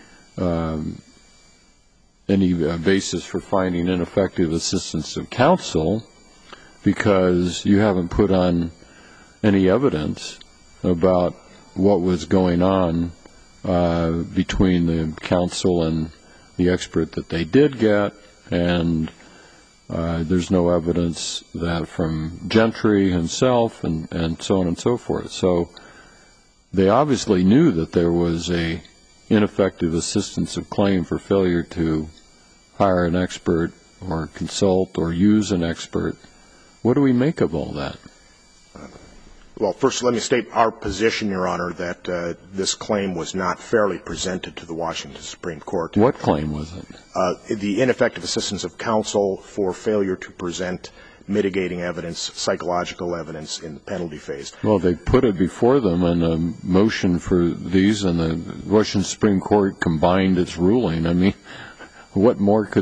any basis for finding ineffective assistance of counsel because you haven't put on any evidence about what was going on between the counsel and the expert that they did get, and there's no evidence that from Gentry himself and so on and so forth. So they obviously knew that there was a ineffective assistance of claim for failure to hire an expert or consult or use an expert. What do we make of all that? Well, first let me state our position, Your Honor, that this claim was not fairly presented to the Washington Supreme Court. What claim was it? The ineffective assistance of counsel for failure to present mitigating evidence, psychological evidence in the penalty phase. Well, they put it before them in a motion for these, and the Washington Supreme Court combined its ruling. I mean, what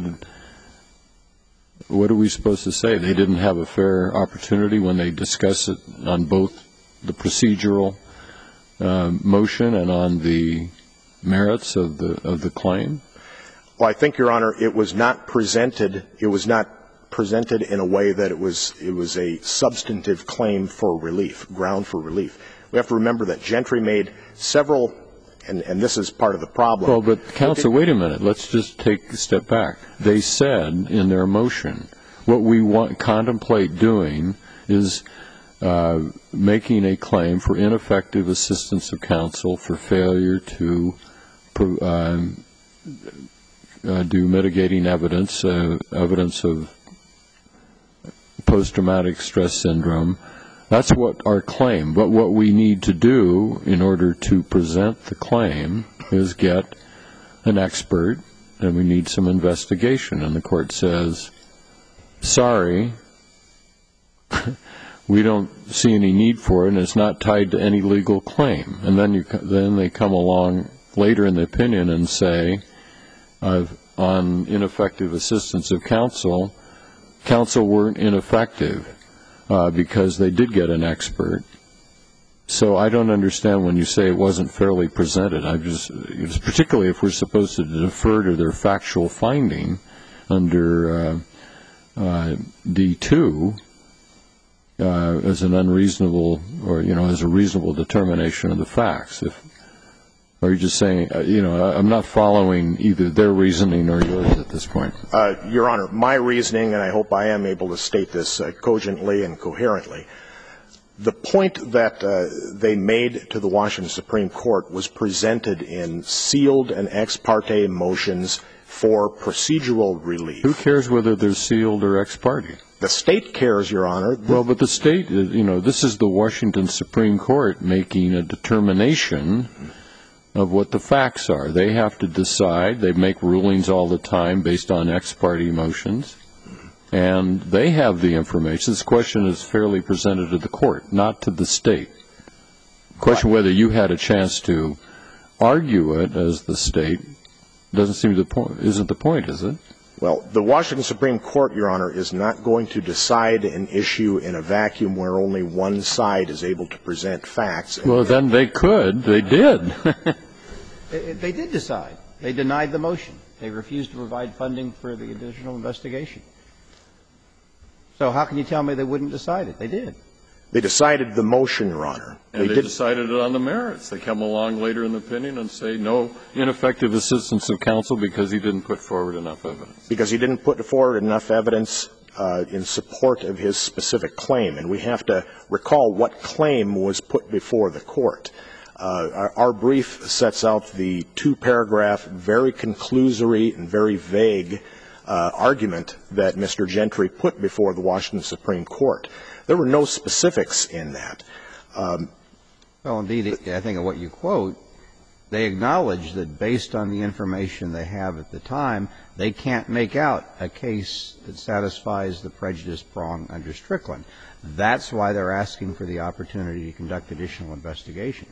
are we supposed to say? They didn't have a fair opportunity when they discuss it on both the procedural motion and on the merits of the claim? Well, I think, Your Honor, it was not presented in a way that it was a substantive claim for relief, ground for relief. We have to remember that Gentry made several, and this is part of the problem. Well, but counsel, wait a minute. Let's just take a step back. They said in their motion, what we contemplate doing is making a claim for ineffective assistance of counsel for failure to do mitigating evidence, evidence of post-traumatic stress syndrome. That's what our claim. But what we need to do in order to present the claim is get an expert, and we need some investigation. And the court says, sorry, we don't see any need for it, and it's not tied to any legal claim. And then they come along later in the opinion and say, on ineffective assistance of counsel, counsel weren't ineffective because they did get an expert. So I don't understand when you say it wasn't fairly presented. Particularly if we're supposed to defer to their factual finding under D2 as an unreasonable or, as a reasonable determination of the facts. Or are you just saying, I'm not following either their reasoning or yours at this point? Your Honor, my reasoning, and I hope I am able to state this cogently and coherently, the point that they made to the Washington Supreme Court was presented in sealed and ex parte motions for procedural relief. Who cares whether they're sealed or ex parte? The state cares, Your Honor. Well, but the state, this is the Washington Supreme Court making a determination of what the facts are. They have to decide. They make rulings all the time based on ex parte motions, and they have the information. This question is fairly presented to the court, not to the state. The question whether you had a chance to argue it as the state isn't the point, is it? Well, the Washington Supreme Court, Your Honor, is not going to decide an issue in a vacuum where only one side is able to present facts. Well, then they could. They did. They did decide. They denied the motion. They refused to provide funding for the additional investigation. So how can you tell me they wouldn't decide it? They did. They decided the motion, Your Honor. And they decided it on the merits. They come along later in the opinion and say no ineffective assistance of counsel because he didn't put forward enough evidence. Because he didn't put forward enough evidence in support of his specific claim. And we have to recall what claim was put before the court. Our brief sets out the two-paragraph, very conclusory and very vague argument that Mr. Gentry put before the Washington Supreme Court. There were no specifics in that. Well, indeed, I think of what you quote, they acknowledge that based on the information they have at the time, they can't make out a case that satisfies the prejudice prong under Strickland. That's why they're asking for the opportunity to conduct additional investigation.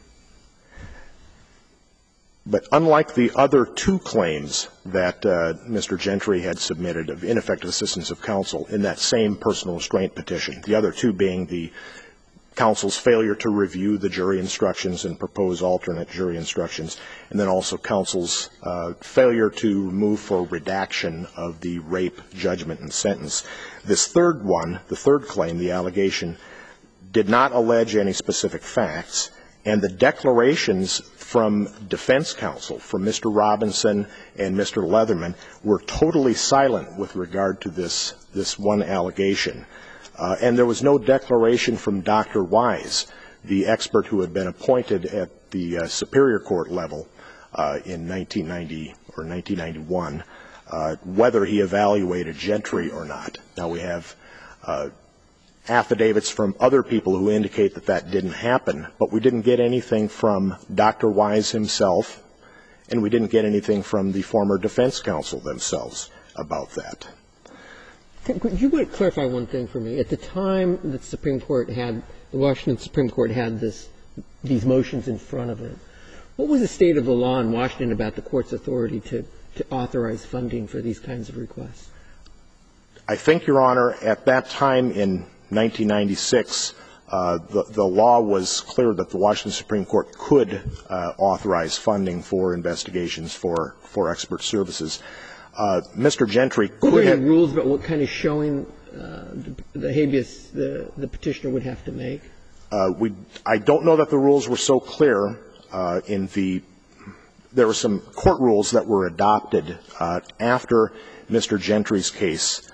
But unlike the other two claims that Mr. Gentry had submitted of ineffective assistance of counsel in that same personal restraint petition, the other two being the counsel's failure to review the jury instructions and propose alternate jury instructions, and then also counsel's failure to move for redaction of the rape judgment and sentence. This third one, the third claim, the allegation, did not allege any specific facts, and the declarations from defense counsel, from Mr. Robinson and Mr. Leatherman, were totally silent with regard to this one allegation. And there was no declaration from Dr. Wise, the expert who had been appointed at the Superior Court level in 1990 or 1991, whether he evaluated Gentry or not. Now, we have affidavits from other people who indicate that that didn't happen, but we didn't get anything from Dr. Wise himself, and we didn't get anything from the former defense counsel themselves about that. Could you clarify one thing for me? At the time that the Supreme Court had, the Washington Supreme Court had these motions in front of it, what was the state of the law in Washington about the Court's authority to authorize funding for these kinds of requests? I think, Your Honor, at that time in 1996, the law was clear that the Washington Supreme Court could authorize funding for investigations for expert services. Mr. Gentry could have. Were there any rules about what kind of showing the habeas the petitioner would have to make? I don't know that the rules were so clear. There were some court rules that were adopted after Mr. Gentry's case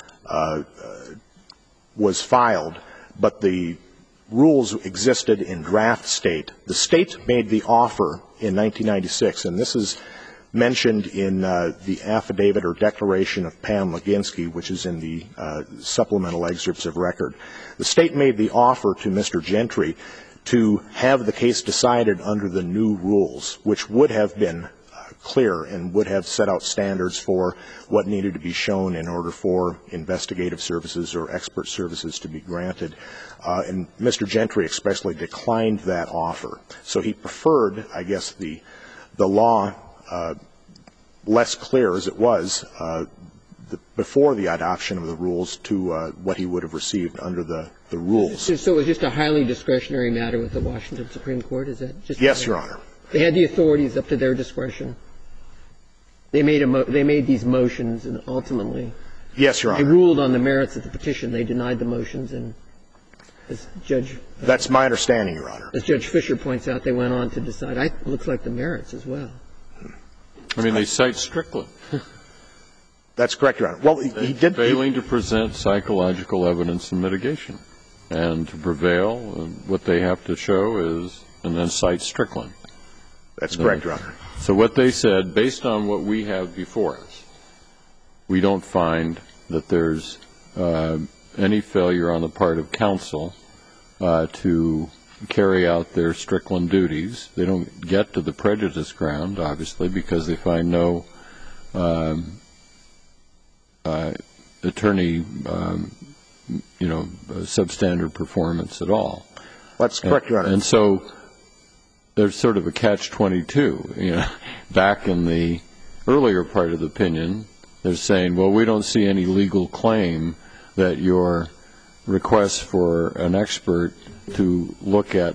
was filed, but the rules existed in draft state. The state made the offer in 1996, and this is mentioned in the affidavit or declaration of Pam Leginsky, which is in the supplemental excerpts of record. The state made the offer to Mr. Gentry to have the case decided under the new rules, which would have been clear and would have set out standards for what needed to be shown in order for investigative services or expert services to be granted. And Mr. Gentry especially declined that offer. So he preferred, I guess, the law less clear as it was before the adoption of the rules to what he would have received under the rules. So it was just a highly discretionary matter with the Washington Supreme Court? Is that just Yes, Your Honor. They had the authorities up to their discretion. They made these motions, and ultimately Yes, Your Honor. they ruled on the merits of the petition. They denied the motions, and as That's my understanding, Your Honor. As Judge Fisher points out, they went on to decide. It looks like the merits as well. I mean, they cite Strickland. That's correct, Your Honor. Well, he did. Failing to present psychological evidence and mitigation. And to prevail, what they have to show is, and then cite Strickland. That's correct, Your Honor. So what they said, based on what we have before us, we don't find that there's any failure on the part of counsel to carry out their Strickland duties. They don't get to the prejudice ground, obviously, because they find no attorney, substandard performance at all. That's correct, Your Honor. And so there's sort of a catch-22. Back in the earlier part of the opinion, they're saying, well, we don't see any legal claim that your request for an expert to look at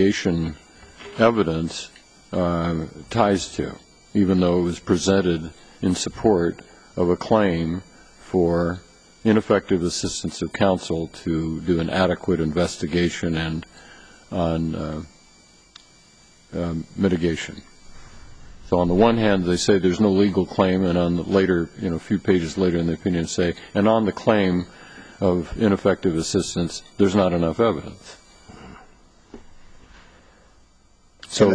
mitigation evidence ties to, even though it was presented in support of a claim for ineffective assistance of counsel to do an adequate investigation and on mitigation. So on the one hand, they say there's no legal claim, and on the later, a few pages later in the opinion say, and on the claim of ineffective assistance, there's not enough evidence. So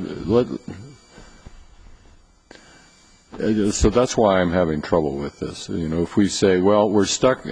so that's why I'm having trouble with this. If we say, well, we're stuck,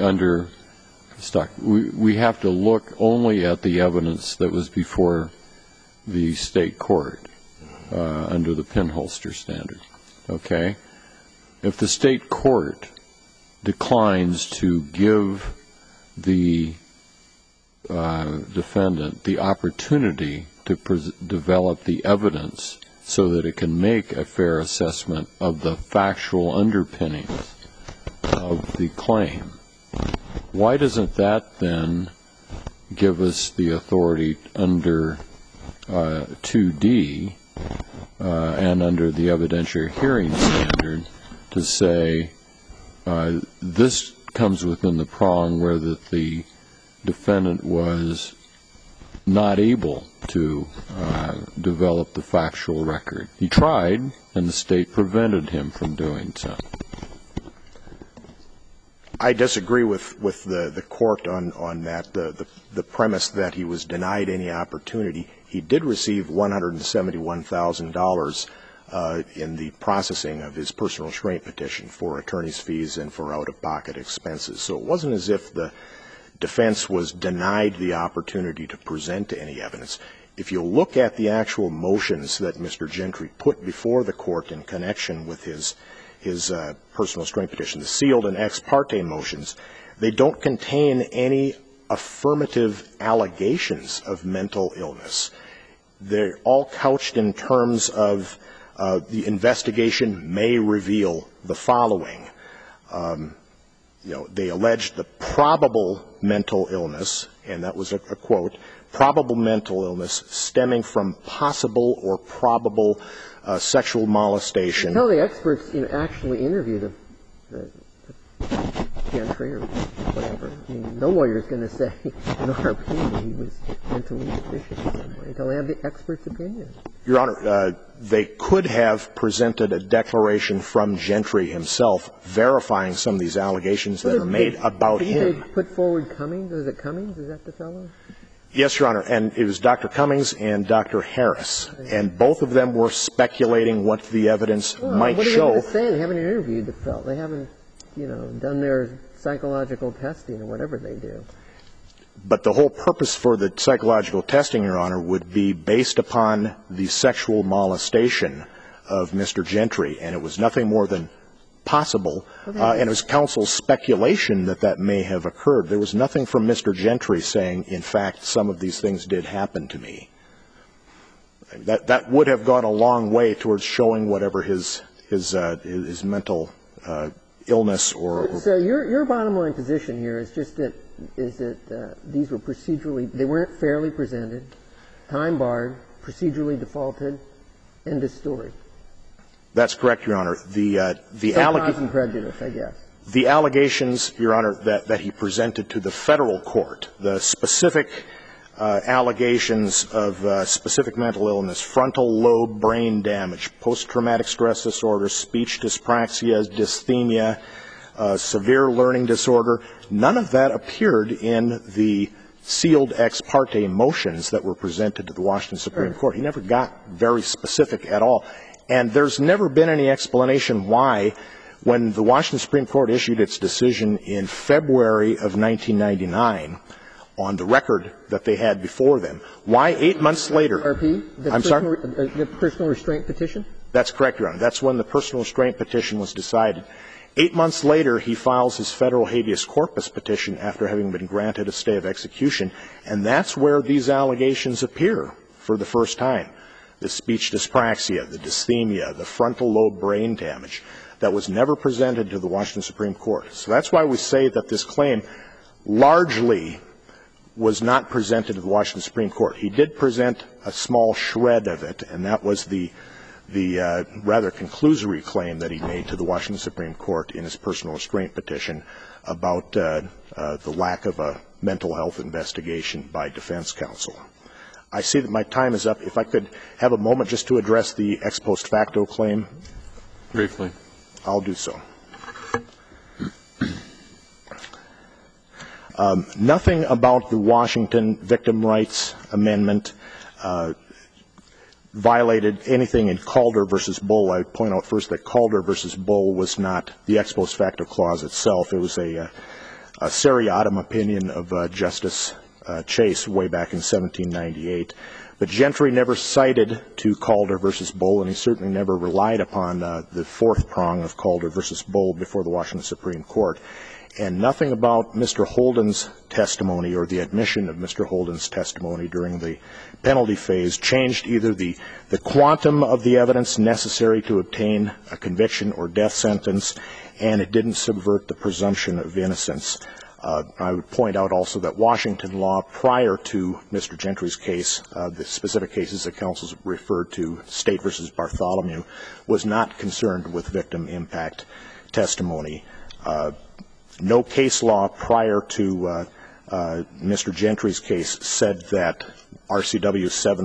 we have to look only at the evidence that was before the state court under the pinholster standard. Okay? If the state court declines to give the defendant the opportunity to develop the evidence so that it can make a fair assessment of the factual underpinnings of the claim, why doesn't that then give us the authority under 2D and under the evidentiary hearing standard to say this comes within the prong where the defendant was not able to develop the factual record? He tried, and the state prevented him from doing so. I disagree with the court on that, the premise that he was denied any opportunity. He did receive $171,000 in the processing of his personal restraint petition for attorney's fees and for out-of-pocket expenses. So it wasn't as if the defense was denied the opportunity to present any evidence. If you look at the actual motions that Mr. Gentry put before the court in connection with his personal restraint petition, the sealed and ex parte motions, they don't contain any affirmative allegations of mental illness. They're all couched in terms of the investigation may reveal the following. They alleged the probable mental illness, and that was a quote, probable mental illness stemming from possible or probable sexual molestation. Until the experts actually interview the Gentry or whatever. I mean, no lawyer is going to say, in our opinion, he was mentally deficient in some way until they have the expert's opinion. Your Honor, they could have presented a declaration from Gentry himself verifying some of these allegations that are made about him. Did they put forward Cummings? Was it Cummings? Is that the fellow? Yes, Your Honor, and it was Dr. Cummings and Dr. Harris, and both of them were speculating what the evidence might show. What are they saying? They haven't interviewed the fellow. They haven't, done their psychological testing or whatever they do. But the whole purpose for the psychological testing, Your Honor, would be based upon the sexual molestation of Mr. Gentry, and it was nothing more than possible, and it was counsel's speculation that that may have occurred. There was nothing from Mr. Gentry saying, in fact, some of these things did happen to me. That would have gone a long way towards showing whatever his mental illness or. So your bottom line position here is just that these were they weren't fairly presented, time barred, procedurally defaulted, end of story. That's correct, Your Honor. Causing prejudice, I guess. The allegations, Your Honor, that he presented to the federal court, the specific allegations of specific mental illness, frontal lobe brain damage, post-traumatic stress disorder, speech dyspraxia, dysthymia, severe learning disorder, none of that appeared in the sealed ex parte motions that were presented to the Washington Supreme Court. He never got very specific at all. And there's never been any explanation why, when the Washington Supreme Court issued its decision in February of 1999, on the record that they had before them, why 8 months later. I'm sorry? The personal restraint petition? That's correct, Your Honor. That's when the personal restraint petition was decided. 8 months later, he files his federal habeas corpus petition after having been granted a stay of execution, and that's where these allegations appear for the first time. The speech dyspraxia, the dysthymia, the frontal lobe brain damage that was never presented to the Washington Supreme Court. So that's why we say that this claim largely was not presented to the Washington Supreme Court. He did present a small shred of it, and that was the the rather conclusory claim that he made to the Washington Supreme Court in his personal restraint petition about the lack of a mental health investigation by defense counsel. I see that my time is up. If I could have a moment just to address the ex post facto claim. Briefly. I'll do so. Nothing about the Washington Victim Rights Amendment violated anything in Calder versus Bull. I would point out first that Calder versus Bull was not the ex post facto clause itself. It was a seriatim opinion of Justice Chase way back in 1798. But Gentry never cited to Calder versus Bull, and he certainly never relied upon the fourth prong of Calder versus Bull before the Washington Supreme Court. And nothing about Mr. Holden's testimony or the admission of Mr. Holden's testimony during the penalty phase changed either the quantum of the evidence necessary to obtain a conviction or death sentence, and it didn't subvert the presumption of innocence. I would point out also that Washington law prior to Mr. Gentry's case, the specific cases that counsels referred to, State versus Bartholomew, was not concerned with victim impact testimony. No case law prior to Mr. Gentry's case said that RCW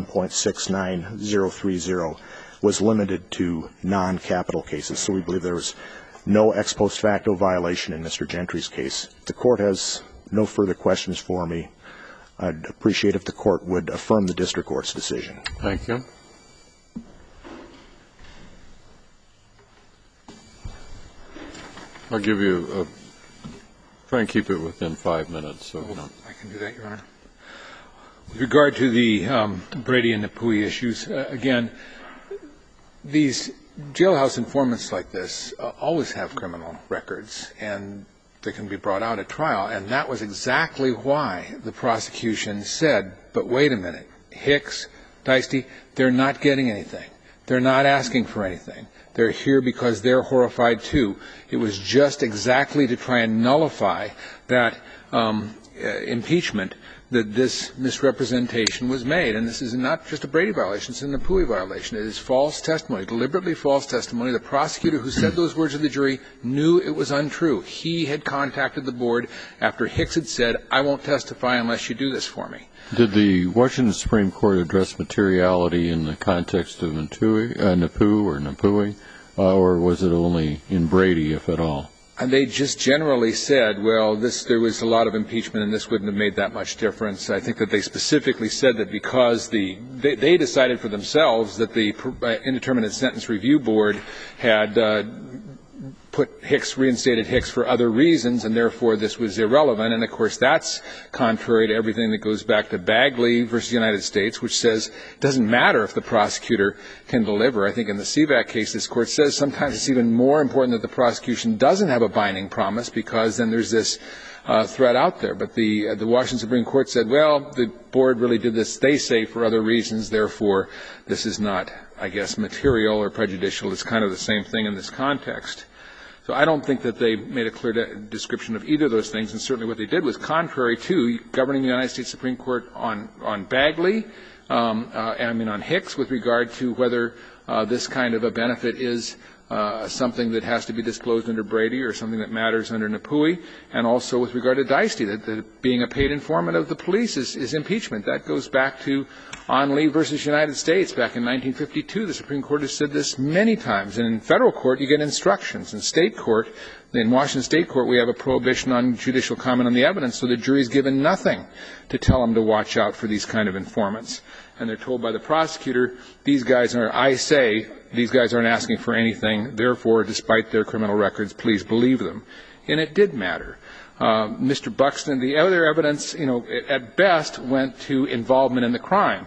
7.69030 was limited to non-capital cases. So we believe there was no ex post facto violation in Mr. Gentry's case. If the Court has no further questions for me, I'd appreciate if the Court would affirm the district court's decision. Thank you. I'll give you try and keep it within 5 minutes. So I can do that, Your Honor. With regard to the Brady and Napui issues, again, these jailhouse informants like this always have criminal records, and they can be brought out at trial. And that was exactly why the prosecution said, but wait a minute, Hicks, Deisty, they're not getting anything. They're not asking for anything. They're here because they're horrified, too. It was just exactly to try and nullify that impeachment that this misrepresentation was made. And this is not just a Brady violation. It's a Napui violation. It is false testimony, deliberately false testimony. The prosecutor who said those words to the jury knew it was untrue. He had contacted the board after Hicks had said, I won't testify unless you do this for me. Did the Washington Supreme Court address materiality in the context of Napui, or was it only in Brady, if at all? And they just generally said, well, there was a lot of impeachment and this wouldn't have made that much difference. I think that they specifically said that because they decided for themselves that the Indeterminate Sentence Review Board had reinstated Hicks for other reasons, and therefore this was irrelevant. And, of course, that's contrary to everything that goes back to Bagley versus the United States, which says it doesn't matter if the prosecutor can deliver. I think in the CVAC case, this Court says sometimes it's even more important that the prosecution doesn't have a binding promise, because then there's this threat out there. But the Washington Supreme Court said, well, the board really did this, they say, for other reasons, therefore this is not, I guess, material or prejudicial. It's kind of the same thing in this context. So I don't think that they made a clear description of either of those things, and certainly what they did was contrary to governing the United States Supreme Court on Bagley, on Hicks, with regard to whether this kind of a benefit is something that has to be disclosed under Brady or something that matters under Napui, and also with regard to Deisty, that being a paid informant of the police is impeachment. That goes back to Onley versus United States back in 1952. The Supreme Court has said this many times. And in federal court, you get instructions. In state court, in Washington State Court, we have a prohibition on judicial comment on the evidence, so the jury's given nothing to tell them to watch out for these kind of informants. And they're told by the prosecutor, these guys aren't asking for anything, therefore, despite their criminal records, please believe them. And it did matter. Mr. Buxton, the other evidence, at best went to involvement in the crime.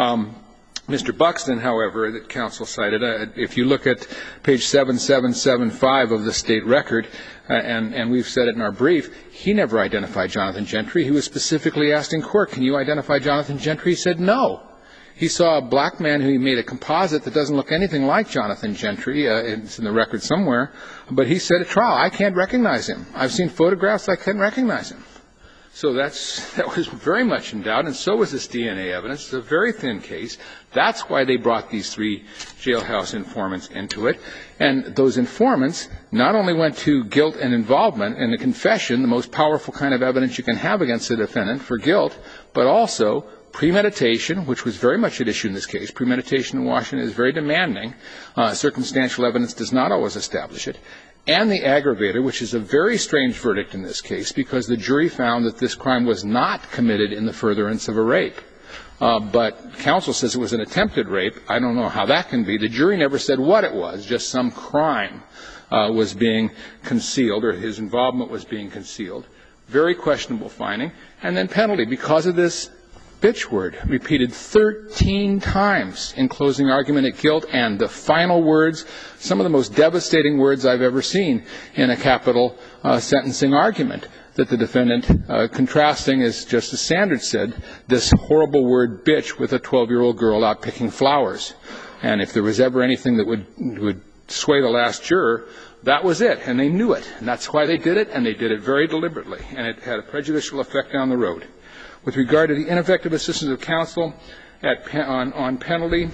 Mr. Buxton, however, that counsel cited, if you look at page 7775 of the state record, and we've said it in our brief, he never identified Jonathan Gentry. He was specifically asked in court, can you identify Jonathan Gentry? He said no. He saw a black man who he made a composite that doesn't look anything like Jonathan Gentry. It's in the record somewhere. But he said at trial, I can't recognize him. I've seen photographs, I can't recognize him. So that was very much in doubt, and so was this DNA evidence. It's a very thin case. That's why they brought these 3 jailhouse informants into it. And those informants not only went to guilt and involvement in the confession, the most powerful kind of evidence you can have against the defendant for guilt, but also premeditation, which was very much at issue in this case. Premeditation in Washington is very demanding. Circumstantial evidence does not always establish it. And the aggravator, which is a very strange verdict in this case, because the jury found that this crime was not committed in the furtherance of a rape. But counsel says it was an attempted rape. I don't know how that can be. The jury never said what it was, just some crime was being concealed, or his involvement was being concealed. Very questionable finding. And then penalty, because of this bitch word, repeated 13 times in closing argument at guilt, and the final words, some of the most devastating words I've ever seen in a capital sentencing argument, that the defendant, contrasting, as Justice Sanders said, this horrible word bitch with a 12-year-old girl out picking flowers. And if there was ever anything that would sway the last juror, that was it, and they knew it. And that's why they did it, and they did it very deliberately, and it had a prejudicial effect down the road. With regard to the ineffective assistance of counsel on penalty,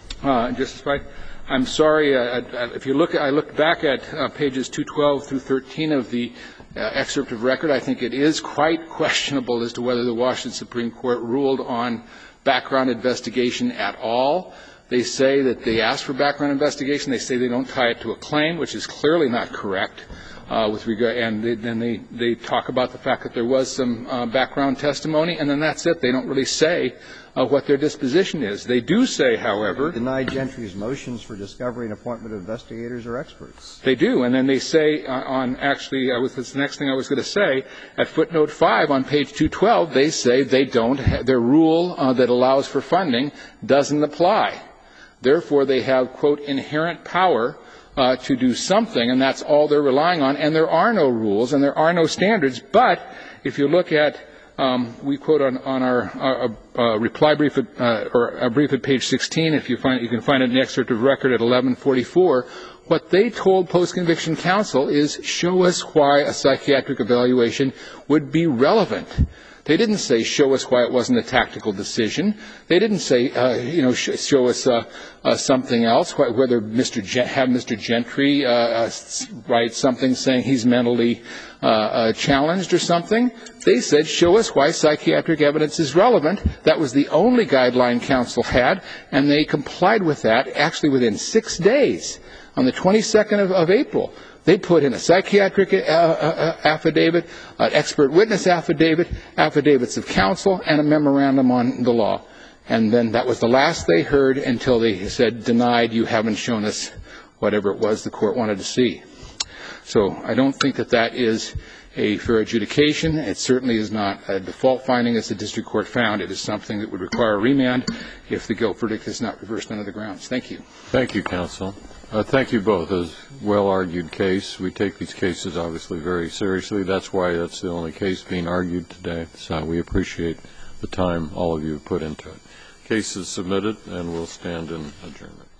I'm sorry. If you look, I looked back at pages 212 through 13 of the excerpt of record. I think it is quite questionable as to whether the Washington Supreme Court ruled on background investigation at all. They say that they asked for background investigation. They say they don't tie it to a claim, which is clearly not correct. With regard, and then they talk about the fact that there was some background testimony, and then that's it. They don't really say what their disposition is. They do say, however, deny Gentry's motions for discovery and appointment of investigators or experts. They do, and then they say that's the next thing I was going to say. At footnote 5 on page 212, they say they don't. Their rule that allows for funding doesn't apply. Therefore, they have, quote, inherent power to do something, and that's all they're relying on. And there are no rules and there are no standards. But if you look at, we quote on our reply brief or a brief at page 16. If you can find it in the excerpt of record at 1144. What they told post-conviction counsel is, show us why a psychiatric evaluation would be relevant. They didn't say, show us why it wasn't a tactical decision. They didn't say, show us something else, whether Mr. Gentry write something saying he's mentally challenged or something. They said, show us why psychiatric evidence is relevant. That was the only guideline counsel had, and they complied with that actually within 6 days. On the 22nd of April, they put in a psychiatric affidavit, an expert witness affidavit, affidavits of counsel, and a memorandum on the law. And then that was the last they heard until they said, denied, you haven't shown us whatever it was the court wanted to see. So I don't think that that is a fair adjudication. It certainly is not a default finding, as the district court found. It is something that would require a remand if the guilt verdict is not reversed under the grounds. Thank you. Thank you, counsel. Thank you both. A well-argued case. We take these cases obviously very seriously. That's why that's the only case being argued today. So we appreciate the time all of you have put into it. Case is submitted, and we'll stand in adjournment.